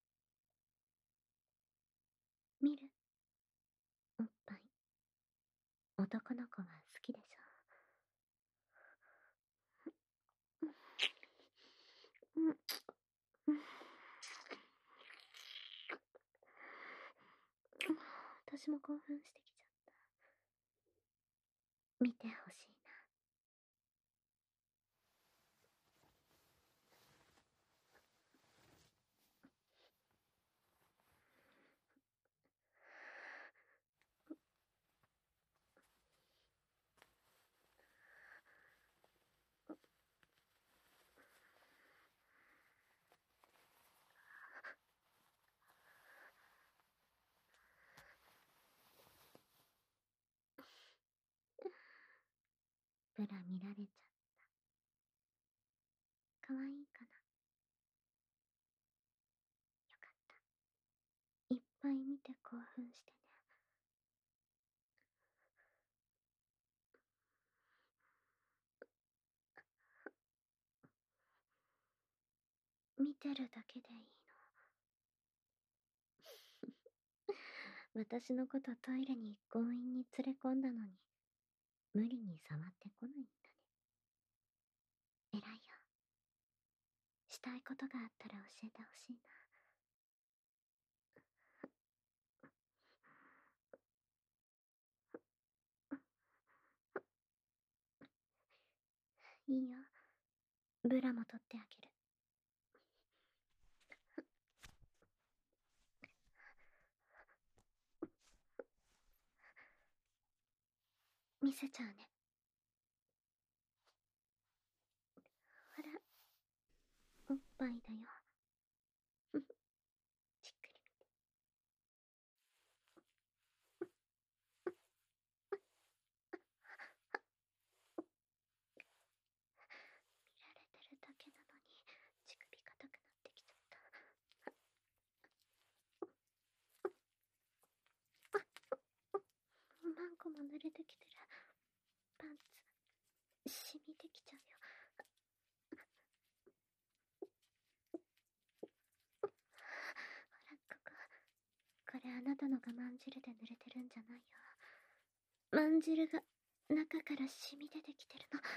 見る？おっぱい。男の子は好きでしょ。うんうん、私も興奮してきちゃった。見てほしいな。ブラ見られちゃった。かわいいかな。よかった。いっぱい見て興奮してね。見てるだけでいいの。私のことトイレに強引に連れ込んだのに、無理に触ってこないんだね。偉いよ。したいことがあったら教えてほしいな。 いいよ。ブラも取ってあげる。見せちゃうね。ほら、おっぱいだよ。じっくり見て。見られてるだけなのに乳首硬くなってきちゃった。何個も濡れてきてる。パンツ染みてきちゃうよ。ほら、これあなたのがまんじるで濡れてるんじゃないよ。まんじるが中から染み出てきてるの。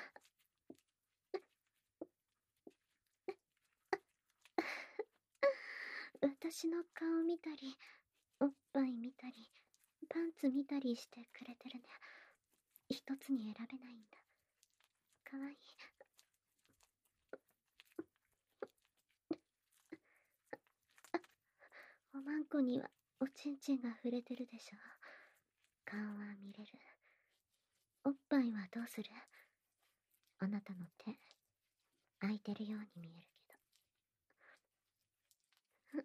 私の顔見たり、おっぱい見たり、パンツ見たりしてくれてるね。一つに選べないんだ。かわいい。おまんこにはおちんちんが触れてるでしょ。顔は見れる。おっぱいはどうする？あなたの手、空いてるように見えるけど。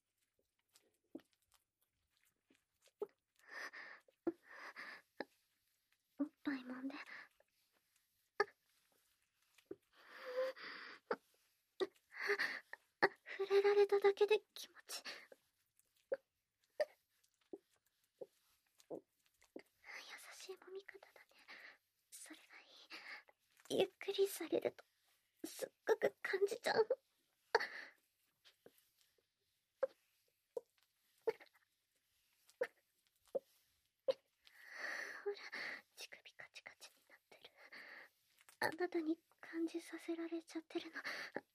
おっぱい揉んで。触れられただけで気持ち。優しい揉み方だね。それがいい。ゆっくりされると、すっごく感じちゃう。ほら、乳首カチカチになってる。あなたに感じさせられちゃってるの。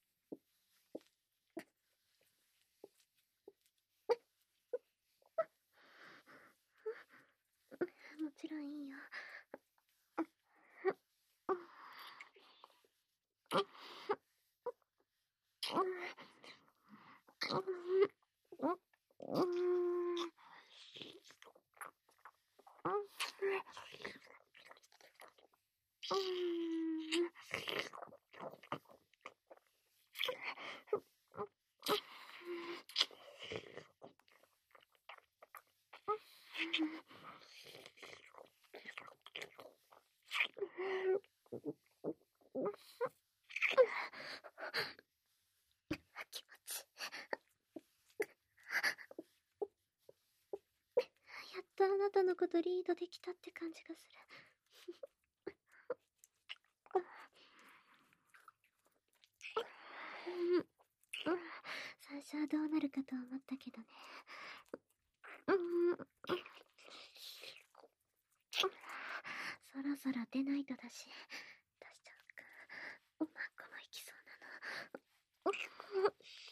もちろんいいよ。気持ち。やっとあなたのことリードできたって感じがする。最初はどうなるかと思ったけどね。そろそろ出ないとだし、出しちゃうか。おまんこも行きそうなの。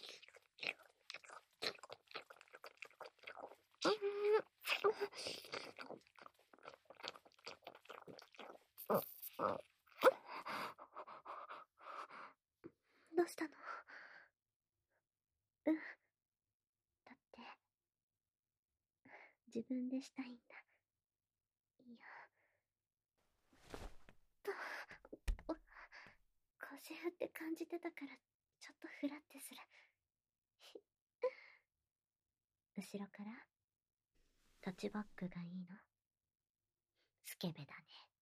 どうしたの？だって自分でしたいんだ。いいよ。腰振って感じてたからちょっとフラってする。後ろからタッチバックがいいの？スケベだね。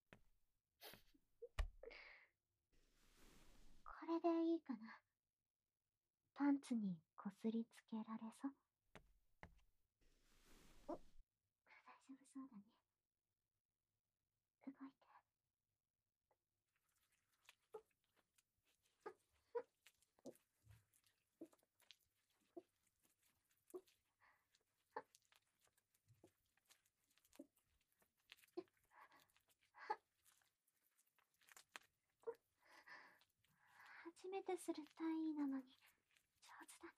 これでいいかな。パンツにこすりつけられそう？大丈夫そうだね。動いて。初めてする体位なのに上手だね。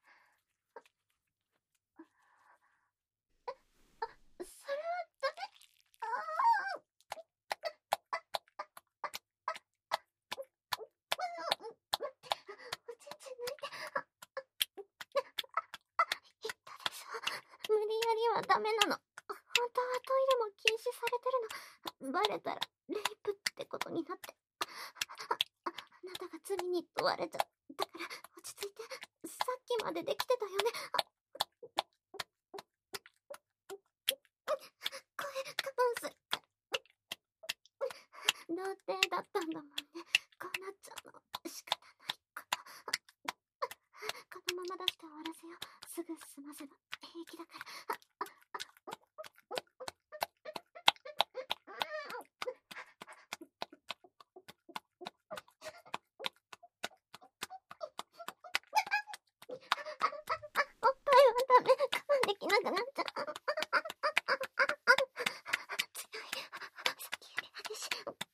それはダメ。 はダメなの。本当はトイレも禁止されてるの。バレたらレイプってことになって。あなたが罪に問われちゃう。だから落ち着いて。さっきまでできてたよね。声我慢する。童貞だったんだもんね。こうなっちゃうの仕方ないか。このまま出して終わらせよう。すぐ済ませば平気だから。おっぱいはダメ。我慢できなくなっちゃう。強い。さっきより激しい。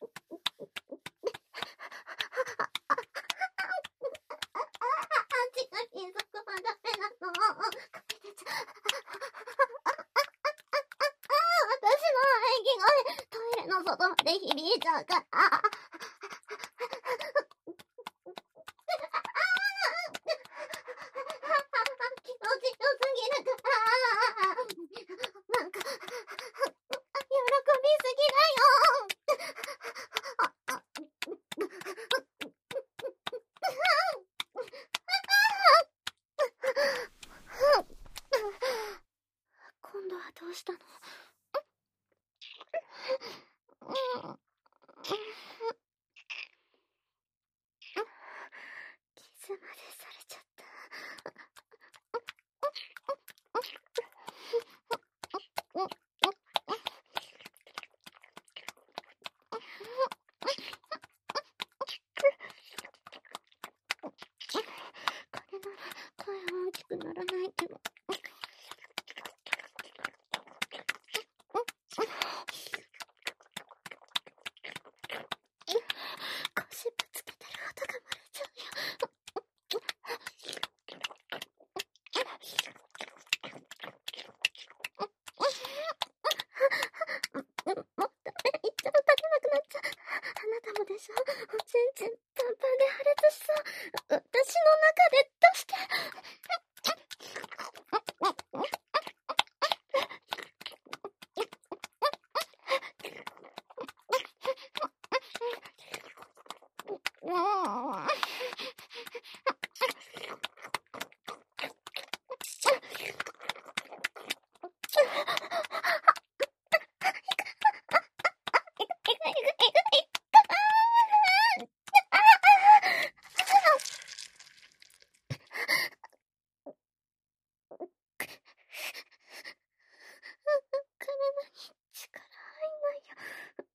違う、そこはダメなの。飛び出ちゃう。私の喘ぎ声、トイレの外まで響いちゃうから。気持ちよすぎるから。なんか、喜びすぎだよ。今度はどうしたの？キスまでされちゃった。これなら声は大きくならないけど。腰ぶつけてる音が漏れちゃうよ。もうダメ。言っちゃう立てなくなっちゃう。あなたもでしょ。おちんちんパンパンで破裂しそう。私の中でどうして。体に力入んないよ。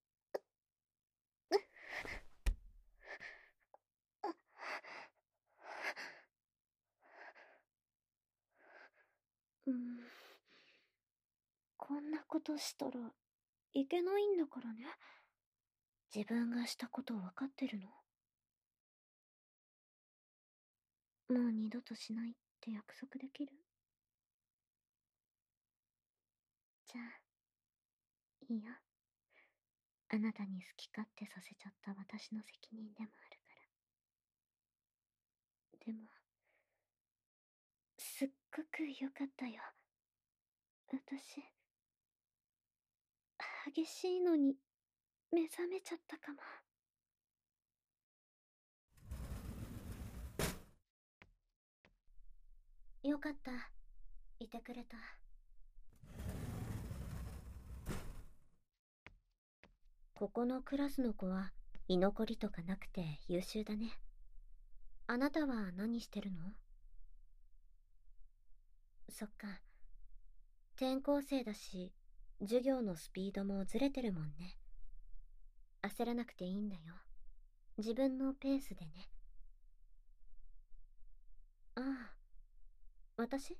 こんなことしたらいけないんだからね。自分がしたこと分かってるの？もう二度としないって約束できる？じゃあ、いいよ。あなたに好き勝手させちゃった私の責任でもあるから。でも、すっごく良かったよ。私、激しいのに目覚めちゃったかも。よかった。いてくれた。ここのクラスの子は居残りとかなくて優秀だね。あなたは何してるの？そっか。転校生だし、授業のスピードもずれてるもんね。焦らなくていいんだよ。自分のペースでね。ああ、私？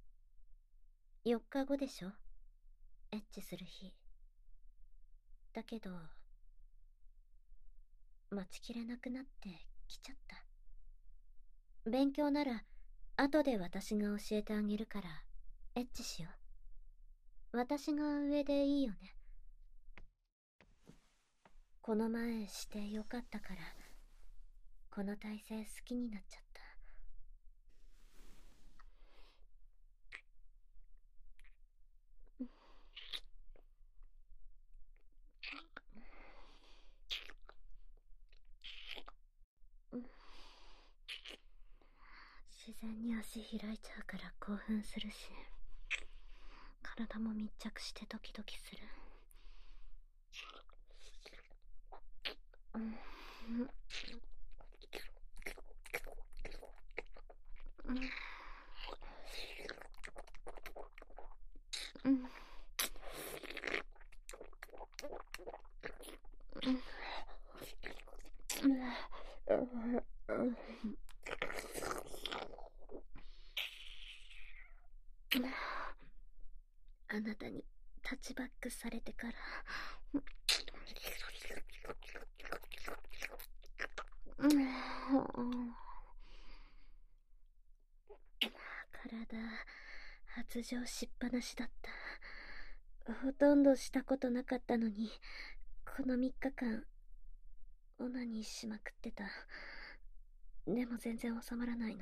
4 日後でしょ。エッチする日。だけど、待ちきれなくなって来ちゃった。勉強なら、後で私が教えてあげるから、エッチしよう。私が上でいいよね。この前してよかったから、この体勢好きになっちゃった。 然に足開いちゃうから興奮するし、体も密着してドキドキする。あなたにタッチバックされてから体発情しっぱなしだった。ほとんどしたことなかったのに、この3日間オナニーしまくってた。でも全然収まらないの。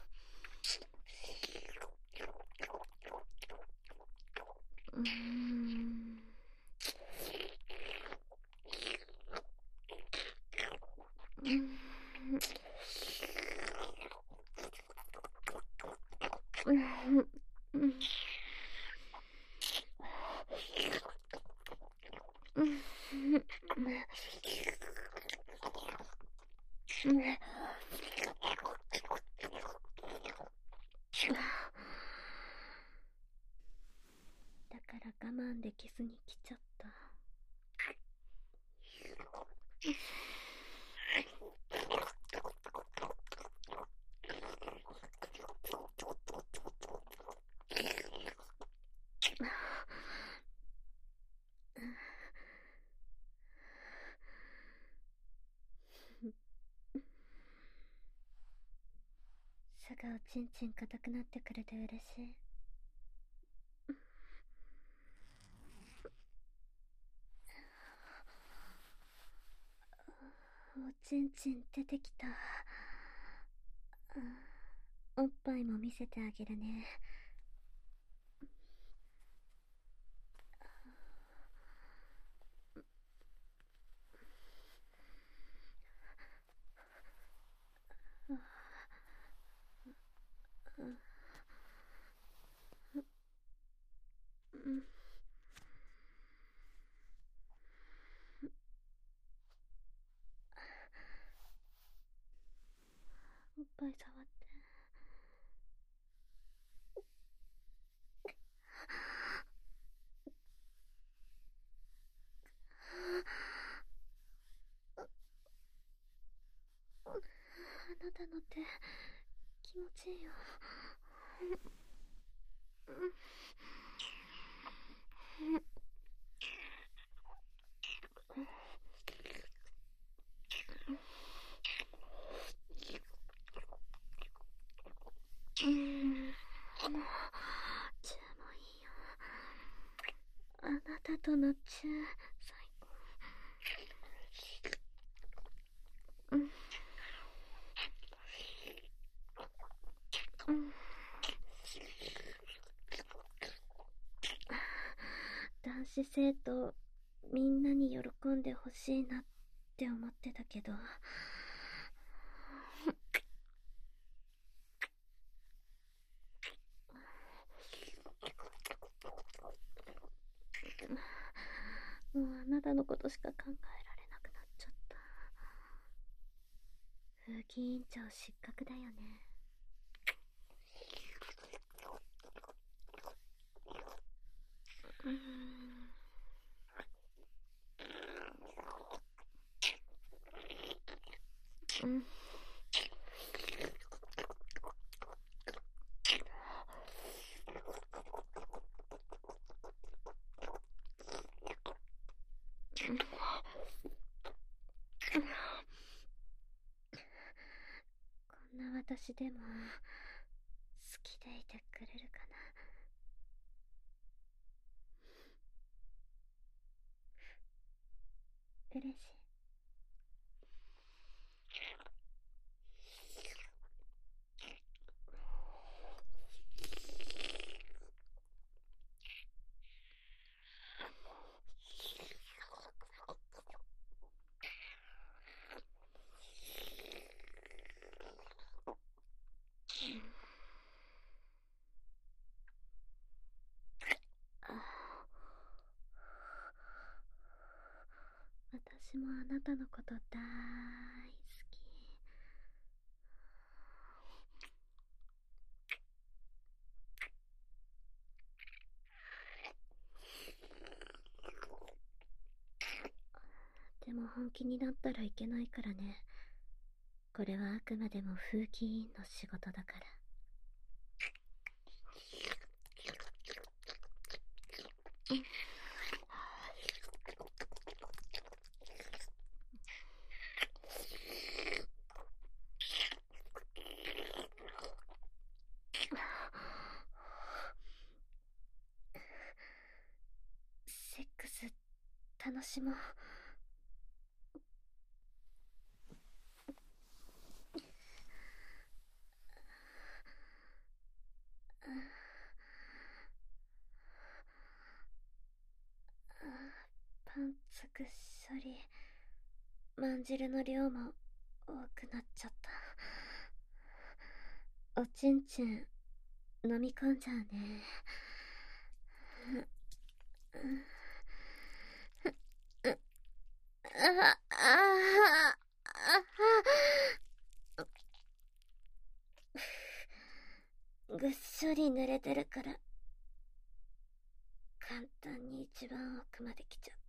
だから我慢できずに来ちゃった。すぐおちんちん硬くなってくれて嬉しい。おちんちん出てきた。おっぱいも見せてあげるね。おっぱい触って。あなたの手気持ちいいよ。チューもいいよ。あなたとのチュー最高。男子生徒みんなに喜んでほしいなって思ってたけど、もうあなたのことしか考えられなくなっちゃった。風紀委員長失格だよね。こんな私でも好きでいてくれるかな。嬉しい。 私もあなたのこと大好き。でも本気になったらいけないからね。これはあくまでも風紀委員の仕事だから。セックス楽しもう。パンツぐっしょり。まんじるの量も多くなっちゃった。おちんちん飲み込んじゃうね。ぐっしょり濡れてるから簡単に一番奥まで来ちゃった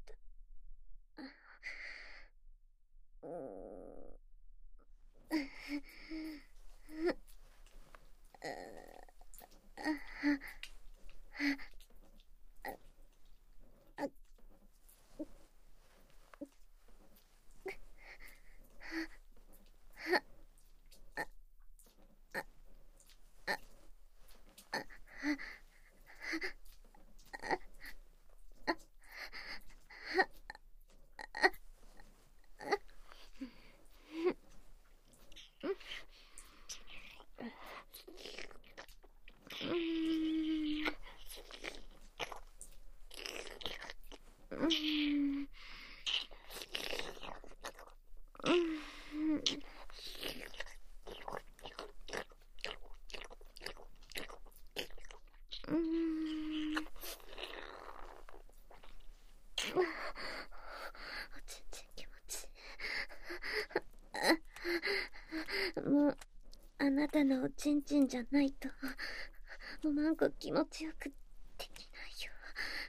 もうあなたのおちんちんじゃないとおまんこ気持ちよくできないよ。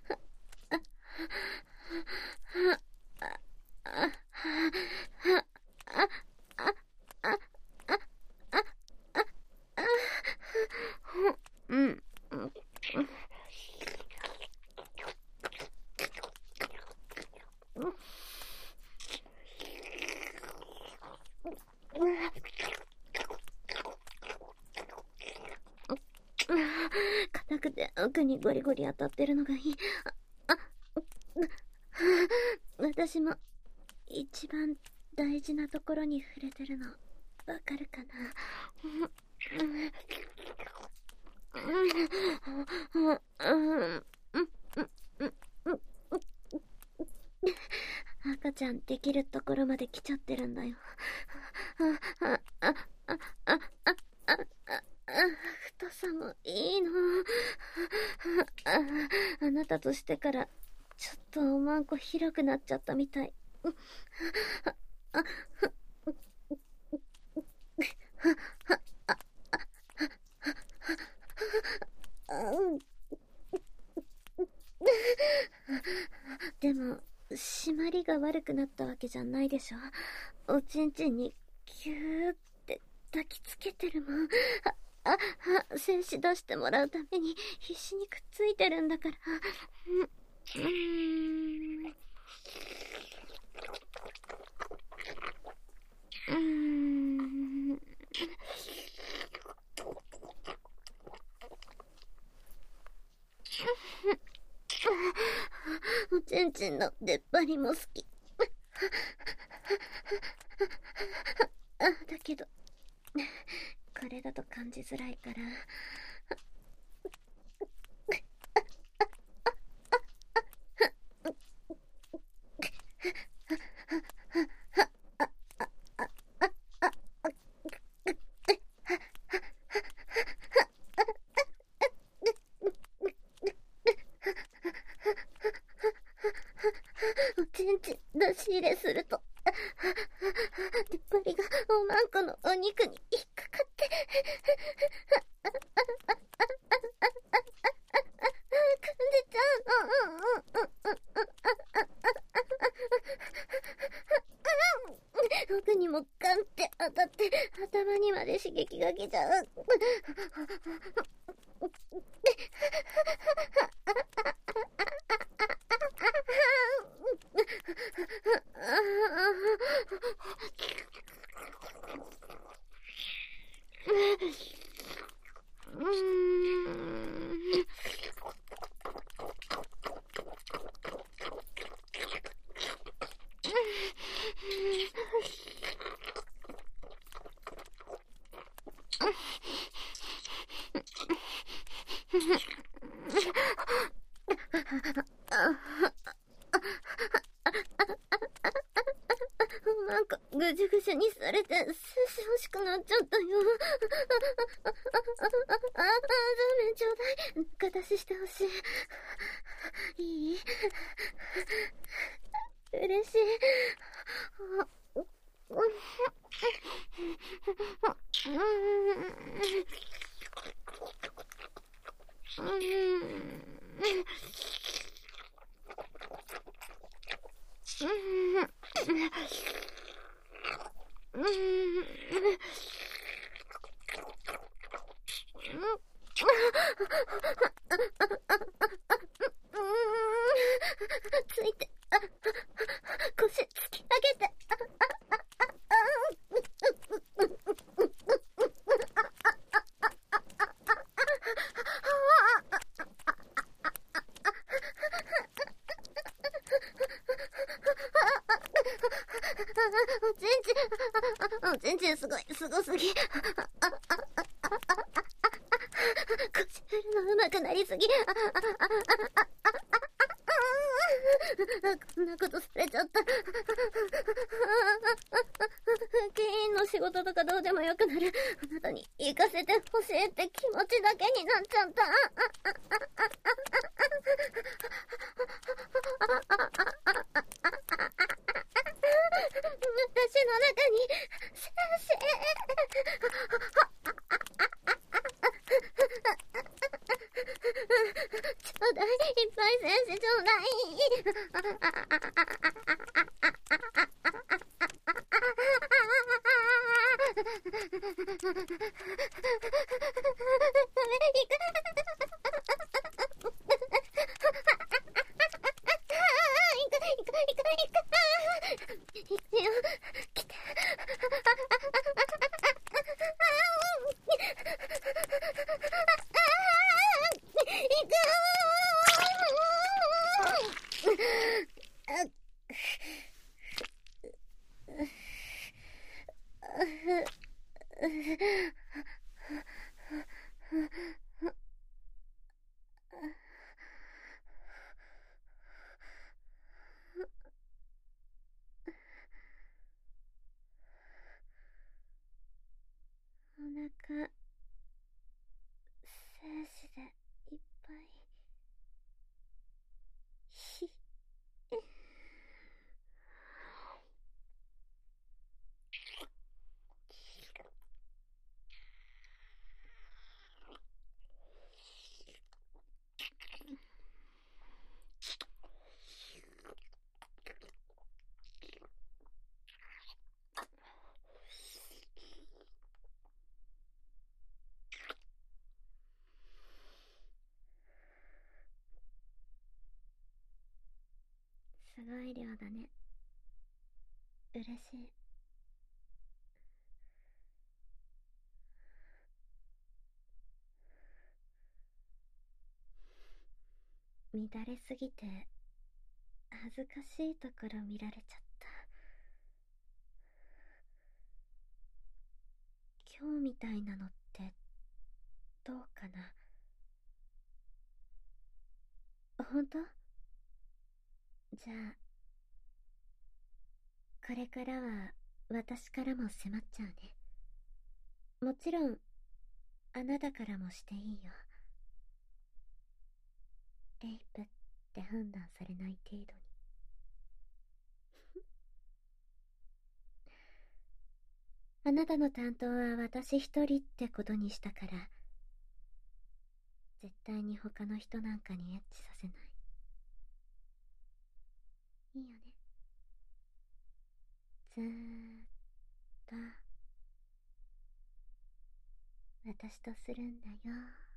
硬くて奥にゴリゴリ当たってるのがいい。私も一番大事なところに触れてるのわかるかな。赤ちゃんできるところまで来ちゃってるんだよ。太さもいいの。あなたとしてからちょっとおまんこ広くなっちゃったみたい。でも締まりが悪くなったわけじゃないでしょ。おちんちんにギューって抱きつけてるもん。精子出してもらうために必死にくっついてるんだから。おちんちんの出っ張りも好き。だけどこれだと感じづらいから。おちんちん大差し入れすると、出っ張りがおまんこのお肉に引っかかって、噛んでちゃうの。奥にもガンって当たって頭にまで刺激が来ちゃう。なんかぐじゅぐじゅにされて精子欲しくなっちゃったよ。ザーメンちょうだい。中出ししてほしい。いい？嬉しい。ついて、腰突き上げて。おちんちんすごい、すごすぎ。腰振るの上手くなりすぎ。こんなことされちゃった。議員の仕事とかどうでもよくなる。あなたに行かせてほしいって気持ちだけになっちゃった。私の中に先生。ちょうだい、いっぱい先生ちょうだい。お腹精子でいっぱい。ひすごい量だね。嬉しい。乱れすぎて恥ずかしいところ見られちゃった。今日みたいなのってどうかな。ほんと？じゃあこれからは私からも迫っちゃうね。もちろんあなたからもしていいよ。レイプって判断されない程度に。 あなたの担当は私一人ってことにしたから、絶対に他の人なんかにエッチさせない。いいよね。ずーっと私とするんだよ。